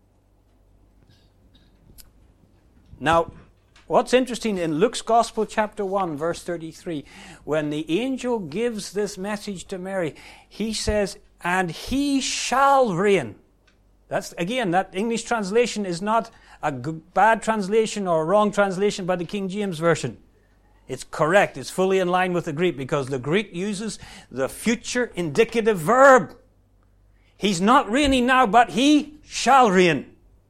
Now, what's interesting in Luke's Gospel, chapter one, verse thirty-three, when the angel gives this message to Mary, he says, and he shall reign. That's, again, that English translation is not a g- bad translation or a wrong translation by the King James Version. It's correct. It's fully in line with the Greek, because the Greek uses the future indicative verb. He's not reigning now, but he shall reign.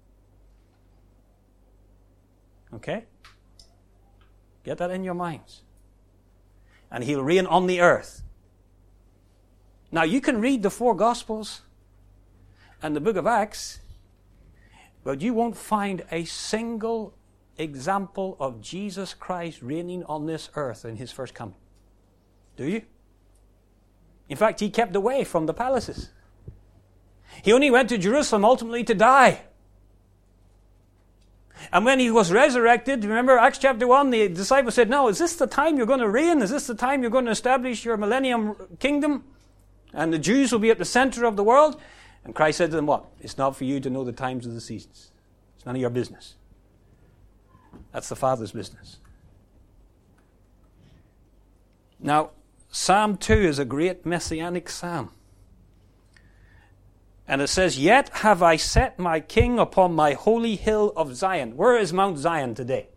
Okay? Get that in your minds. And he'll reign on the earth. Now, you can read the four Gospels and the book of Acts, but you won't find a single example of Jesus Christ reigning on this earth in his first coming? Do you? In fact, he kept away from the palaces. He only went to Jerusalem ultimately to die. And when he was resurrected, remember Acts chapter one, the disciples said, no, is this the time you're going to reign? Is this the time you're going to establish your millennium kingdom? And the Jews will be at the center of the world? And Christ said to them, what? It's not for you to know the times of the seasons. It's none of your business. That's the Father's business. Now, Psalm two is a great messianic psalm. And it says, yet have I set my king upon my holy hill of Zion. Where is Mount Zion today?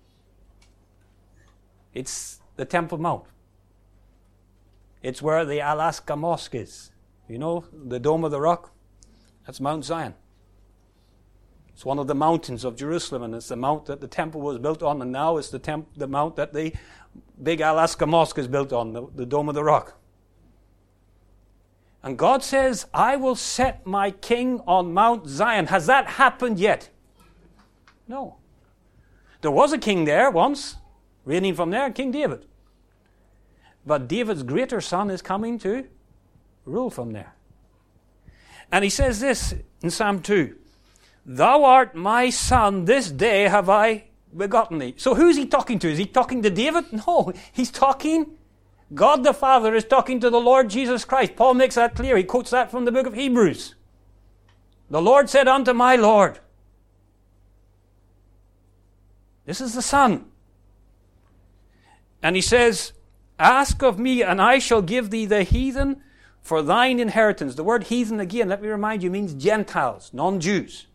It's the Temple Mount. It's where the Al-Aqsa Mosque is. You know, the Dome of the Rock? That's Mount Zion. It's one of the mountains of Jerusalem, and it's the mount that the temple was built on, and now it's the, temp- the mount that the big Al-Aqsa Mosque is built on, the, the Dome of the Rock. And God says, I will set my king on Mount Zion. Has that happened yet? No. There was a king there once, reigning from there, King David. But David's greater son is coming to rule from there. And he says this in Psalm two, thou art my son, this day have I begotten thee. So who's he talking to? Is he talking to David? No, he's talking God the Father is talking to the Lord Jesus Christ. Paul makes that clear. He quotes that from the book of Hebrews. The Lord said unto my Lord. This is the Son. And he says, ask of me, and I shall give thee the heathen for thine inheritance. The word heathen, again, let me remind you, means Gentiles, non-Jews.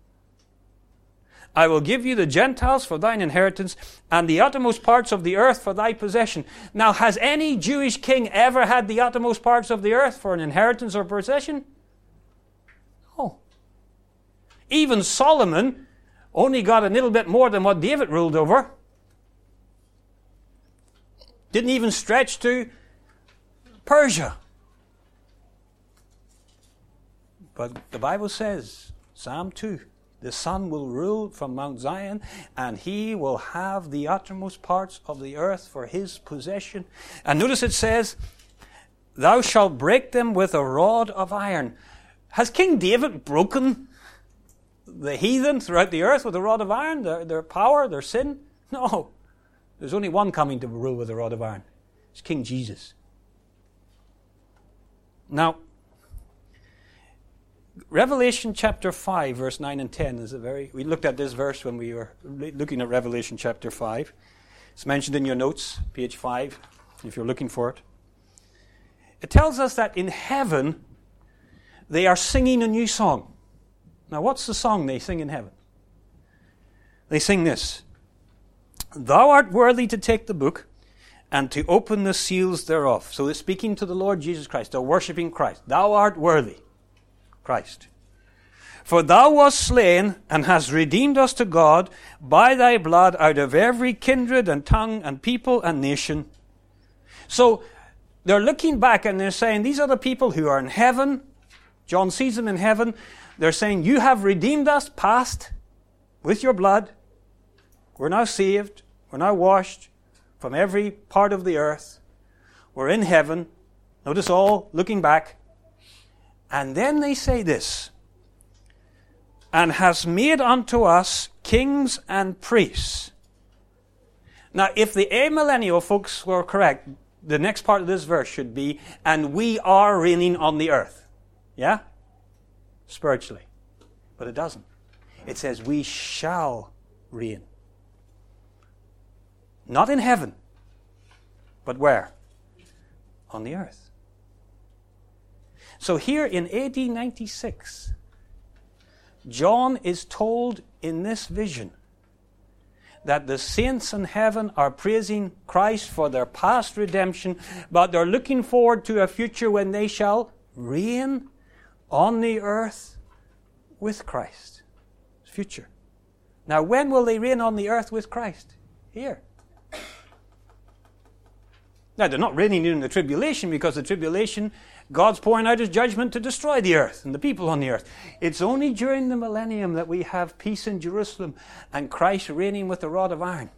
I will give you the Gentiles for thine inheritance, and the uttermost parts of the earth for thy possession. Now, has any Jewish king ever had the uttermost parts of the earth for an inheritance or possession? No. Even Solomon only got a little bit more than what David ruled over. Didn't even stretch to Persia. But the Bible says, Psalm two, the Son will rule from Mount Zion, and he will have the uttermost parts of the earth for his possession. And notice it says, thou shalt break them with a rod of iron. Has King David broken the heathen throughout the earth with a rod of iron? Their, their power, their sin? No. There's only one coming to rule with a rod of iron. It's King Jesus. Now, Revelation chapter five, verse nine and ten is a very... We looked at this verse when we were looking at Revelation chapter five. It's mentioned in your notes, page five, if you're looking for it. It tells us that in heaven, they are singing a new song. Now, what's the song they sing in heaven? They sing this. Thou art worthy to take the book and to open the seals thereof. So they're speaking to the Lord Jesus Christ. They're worshiping Christ. Thou art worthy. Christ. For thou wast slain and hast redeemed us to God by thy blood out of every kindred and tongue and people and nation. So they're looking back and they're saying, these are the people who are in heaven. John sees them in heaven. They're saying, you have redeemed us, past, with your blood. We're now saved. We're now washed from every part of the earth. We're in heaven. Notice all looking back. And then they say this, and has made unto us kings and priests. Now, if the amillennial folks were correct, the next part of this verse should be, and we are reigning on the earth. Yeah? Spiritually. But it doesn't. It says we shall reign. Not in heaven, but where? On the earth. So here in A D ninety-six, John is told in this vision that the saints in heaven are praising Christ for their past redemption, but they're looking forward to a future when they shall reign on the earth with Christ. Future. Now, when will they reign on the earth with Christ? Here. Now, they're not reigning in the tribulation, because the tribulation God's pouring out his judgment to destroy the earth and the people on the earth. It's only during the millennium that we have peace in Jerusalem and Christ reigning with a rod of iron.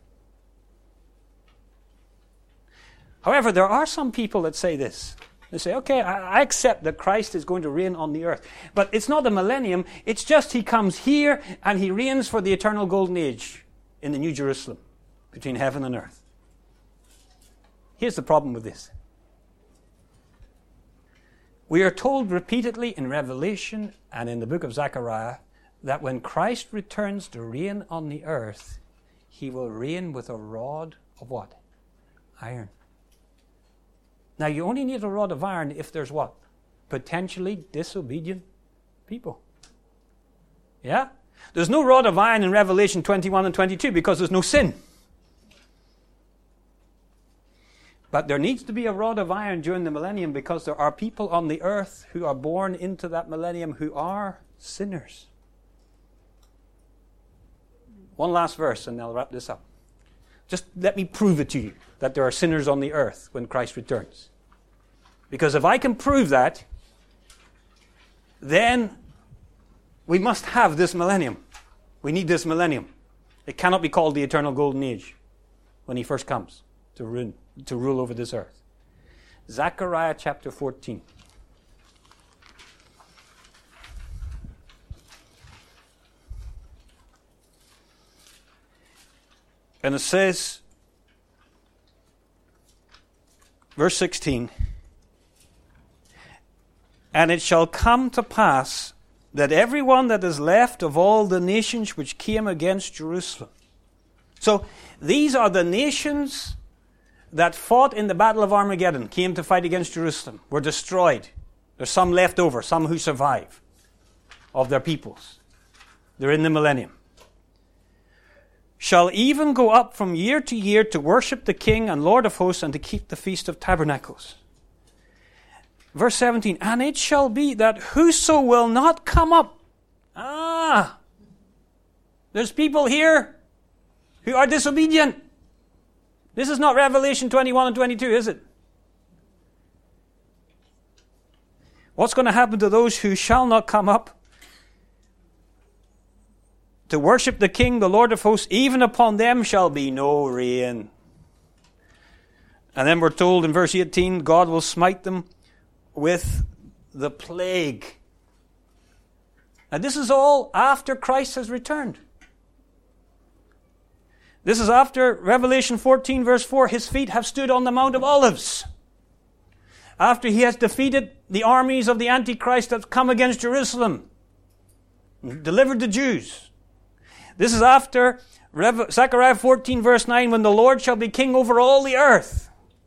However, there are some people that say this. They say, okay, I, I accept that Christ is going to reign on the earth. But it's not the millennium. It's just he comes here and he reigns for the eternal golden age in the New Jerusalem between heaven and earth. Here's the problem with this. We are told repeatedly in Revelation and in the book of Zechariah that when Christ returns to reign on the earth, he will reign with a rod of what? Iron. Now, you only need a rod of iron if there's what? Potentially disobedient people. Yeah? There's no rod of iron in Revelation twenty-one and twenty-two because there's no sin. But there needs to be a rod of iron during the millennium because there are people on the earth who are born into that millennium who are sinners. One last verse and I'll wrap this up. Just let me prove it to you that there are sinners on the earth when Christ returns. Because if I can prove that, then we must have this millennium. We need this millennium. It cannot be called the eternal golden age when he first comes to rule, to rule over this earth. Zechariah chapter fourteen. And it says, verse sixteen, and it shall come to pass that everyone that is left of all the nations which came against Jerusalem. So these are the nations that fought in the battle of Armageddon, came to fight against Jerusalem, were destroyed. There's some left over, some who survive of their peoples. They're in the millennium. Shall even go up from year to year to worship the King and Lord of hosts and to keep the Feast of Tabernacles. Verse seventeen, and it shall be that whoso will not come up. Ah, there's people here who are disobedient. This is not Revelation twenty-one and twenty-two, is it? What's going to happen to those who shall not come up to worship the King, the Lord of hosts? Even upon them shall be no rain. And then we're told in verse eighteen, God will smite them with the plague. And this is all after Christ has returned. This is after Revelation fourteen verse four, his feet have stood on the Mount of Olives. After he has defeated the armies of the Antichrist that come against Jerusalem, delivered the Jews. This is after Rev- Zechariah fourteen verse nine, when the Lord shall be king over all the earth.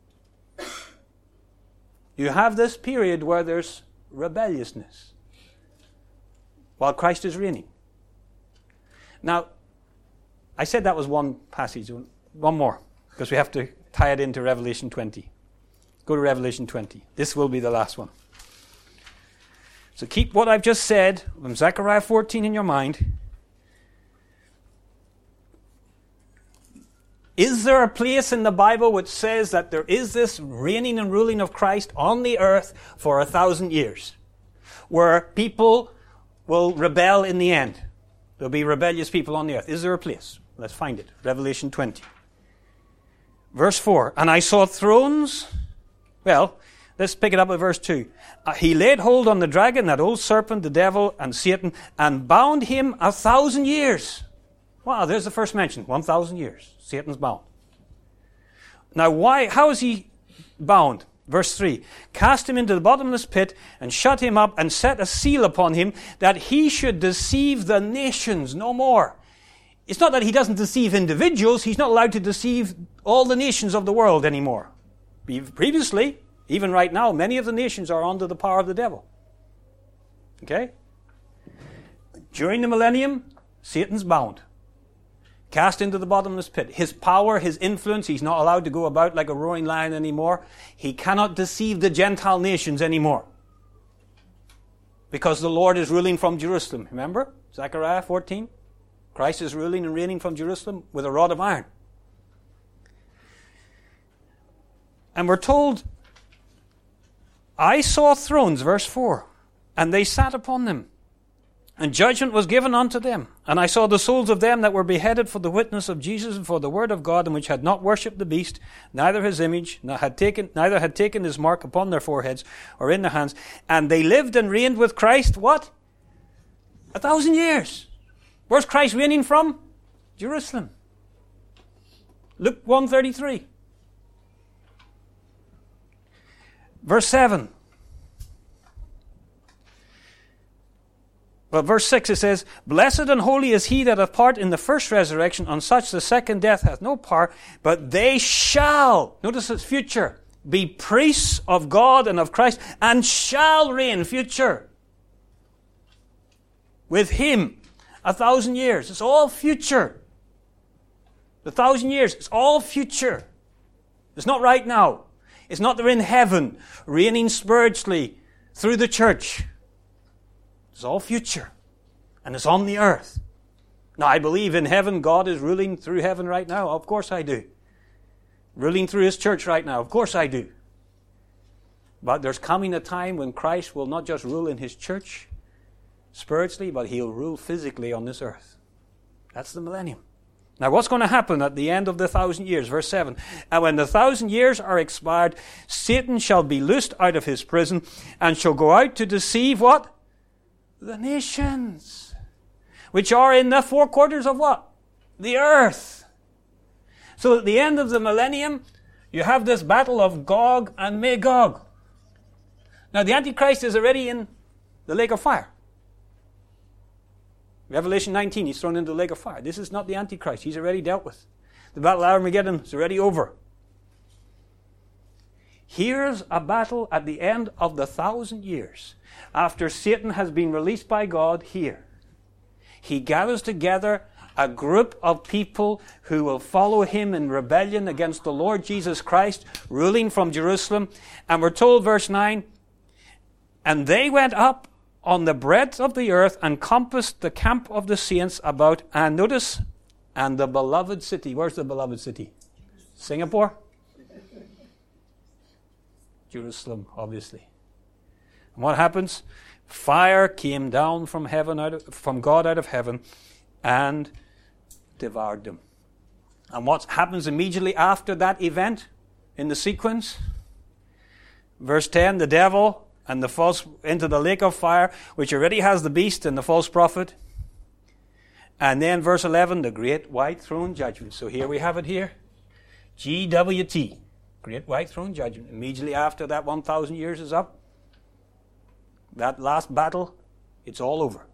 You have this period where there's rebelliousness while Christ is reigning. Now, I said that was one passage. One more, because we have to tie it into Revelation twenty. Go to Revelation twenty. This will be the last one. So keep what I've just said from Zechariah fourteen in your mind. Is there a place in the Bible which says that there is this reigning and ruling of Christ on the earth for a thousand years, where people will rebel in the end? There'll be rebellious people on the earth. Is there a place? Let's find it. Revelation twenty. Verse four. And I saw thrones. Well, let's pick it up at verse two. Uh, he laid hold on the dragon, that old serpent, the devil, and Satan, and bound him a thousand years. Wow, there's the first mention. One thousand years. Satan's bound. Now, why? How is he bound? Verse three. Cast him into the bottomless pit, and shut him up, and set a seal upon him, that he should deceive the nations no more. It's not that he doesn't deceive individuals. He's not allowed to deceive all the nations of the world anymore. Previously, even right now, many of the nations are under the power of the devil. Okay? During the millennium, Satan's bound. Cast into the bottomless pit. His power, his influence, he's not allowed to go about like a roaring lion anymore. He cannot deceive the Gentile nations anymore. Because the Lord is ruling from Jerusalem. Remember? Zechariah fourteen. Christ is ruling and reigning from Jerusalem with a rod of iron. And we're told I saw thrones, verse four, and they sat upon them, and judgment was given unto them. And I saw the souls of them that were beheaded for the witness of Jesus and for the word of God, and which had not worshipped the beast, neither his image, nor had taken, neither had taken his mark upon their foreheads or in their hands. And they lived and reigned with Christ, what? A thousand years. Where's Christ reigning from? Jerusalem. Luke one thirty-three. Verse seven. Well, verse six it says, Blessed and holy is he that hath part in the first resurrection, on such the second death hath no part, but they shall, notice it's future, be priests of God and of Christ, and shall reign, future, with him a thousand years. It's all future. The thousand years, it's all future. It's not right now. It's not they're in heaven, reigning spiritually through the church. It's all future. And it's on the earth. Now, I believe in heaven, God is ruling through heaven right now. Of course I do. Ruling through his church right now. Of course I do. But there's coming a time when Christ will not just rule in his church spiritually, but he'll rule physically on this earth. That's the millennium. Now, what's going to happen at the end of the thousand years? Verse seven. And when the thousand years are expired, Satan shall be loosed out of his prison, and shall go out to deceive what? The nations, which are in the four quarters of what? The earth. So at the end of the millennium, you have this battle of Gog and Magog. Now, the Antichrist is already in the lake of fire. Revelation nineteen, he's thrown into the lake of fire. This is not the Antichrist. He's already dealt with. The battle of Armageddon is already over. Here's a battle at the end of the thousand years. After Satan has been released by God here, he gathers together a group of people who will follow him in rebellion against the Lord Jesus Christ, ruling from Jerusalem. And we're told, verse nine, and they went up on the breadth of the earth and compassed the camp of the saints about, and notice, and the beloved city. Where's the beloved city? Singapore? Jerusalem, obviously. And what happens? Fire came down from heaven, out of, from God out of heaven, and devoured them. And what happens immediately after that event in the sequence? Verse ten, the devil and the false into the lake of fire, which already has the beast and the false prophet. And then verse eleven, the great white throne judgment. So here we have it here. G W T, great white throne judgment. Immediately after that one thousand years is up, that last battle, it's all over.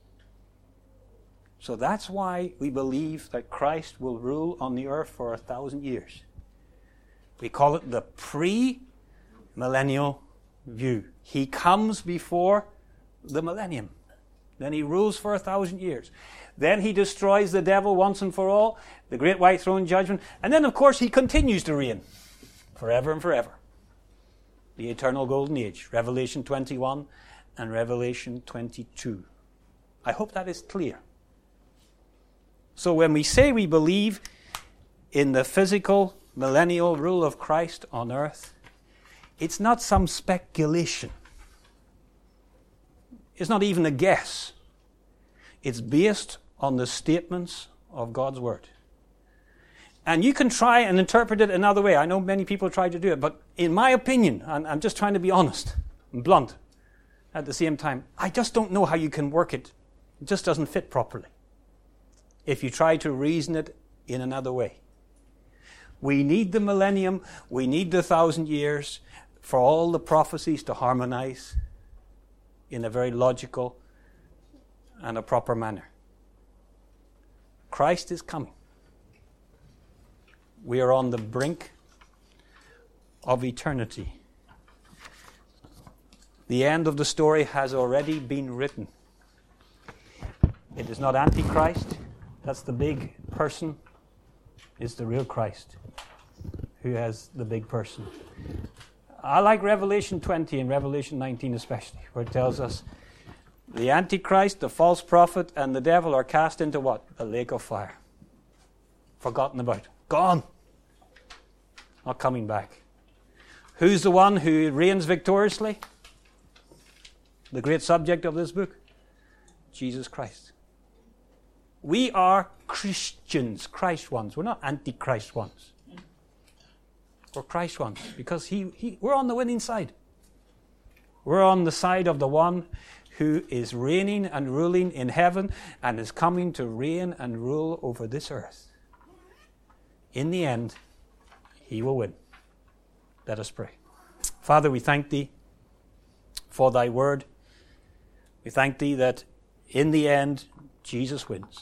So that's why we believe that Christ will rule on the earth for a thousand years. We call it the pre-millennial view. He comes before the millennium. Then he rules for a thousand years. Then he destroys the devil once and for all, the great white throne judgment. And then, of course, he continues to reign forever and forever. The eternal golden age, Revelation twenty-one and Revelation twenty-two. I hope that is clear. So when we say we believe in the physical millennial rule of Christ on earth, it's not some speculation. It's not even a guess. It's based on the statements of God's Word. And you can try and interpret it another way. I know many people try to do it, but in my opinion, and I'm just trying to be honest and blunt at the same time, I just don't know how you can work it. It just doesn't fit properly if you try to reason it in another way. We need the millennium, we need the thousand years for all the prophecies to harmonize in a very logical and a proper manner. Christ is coming. We are on the brink of eternity. The end of the story has already been written. It is not Antichrist. That's the big person. It's the real Christ who has the big person. I like Revelation twenty and Revelation nineteen especially, where it tells us the Antichrist, the false prophet, and the devil are cast into what? A lake of fire. Forgotten about. Gone. Not coming back. Who's the one who reigns victoriously? The great subject of this book? Jesus Christ. We are Christians, Christ ones. We're not anti-Christ ones. We're Christ ones because he, he, we're on the winning side. We're on the side of the one who is reigning and ruling in heaven and is coming to reign and rule over this earth. In the end, he will win. Let us pray. Father, we thank thee for thy word. We thank thee that in the end, Jesus wins.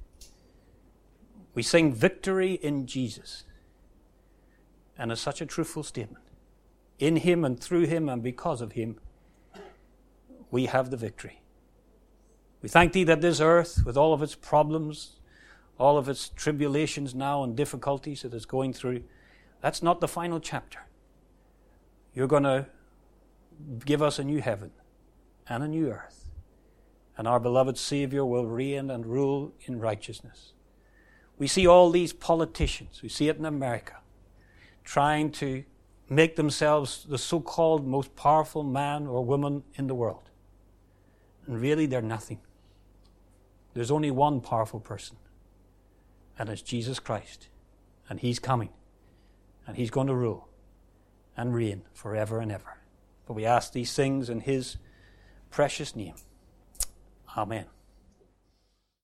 We sing victory in Jesus. And it's such a truthful statement. In him and through him and because of him, we have the victory. We thank thee that this earth, with all of its problems, all of its tribulations now and difficulties that it's going through, that's not the final chapter. You're going to give us a new heaven and a new earth. And our beloved Savior will reign and rule in righteousness. We see all these politicians, we see it in America, trying to make themselves the so-called most powerful man or woman in the world. And really they're nothing. There's only one powerful person, and it's Jesus Christ. And he's coming, and he's going to rule and reign forever and ever. But we ask these things in his precious name. Amen.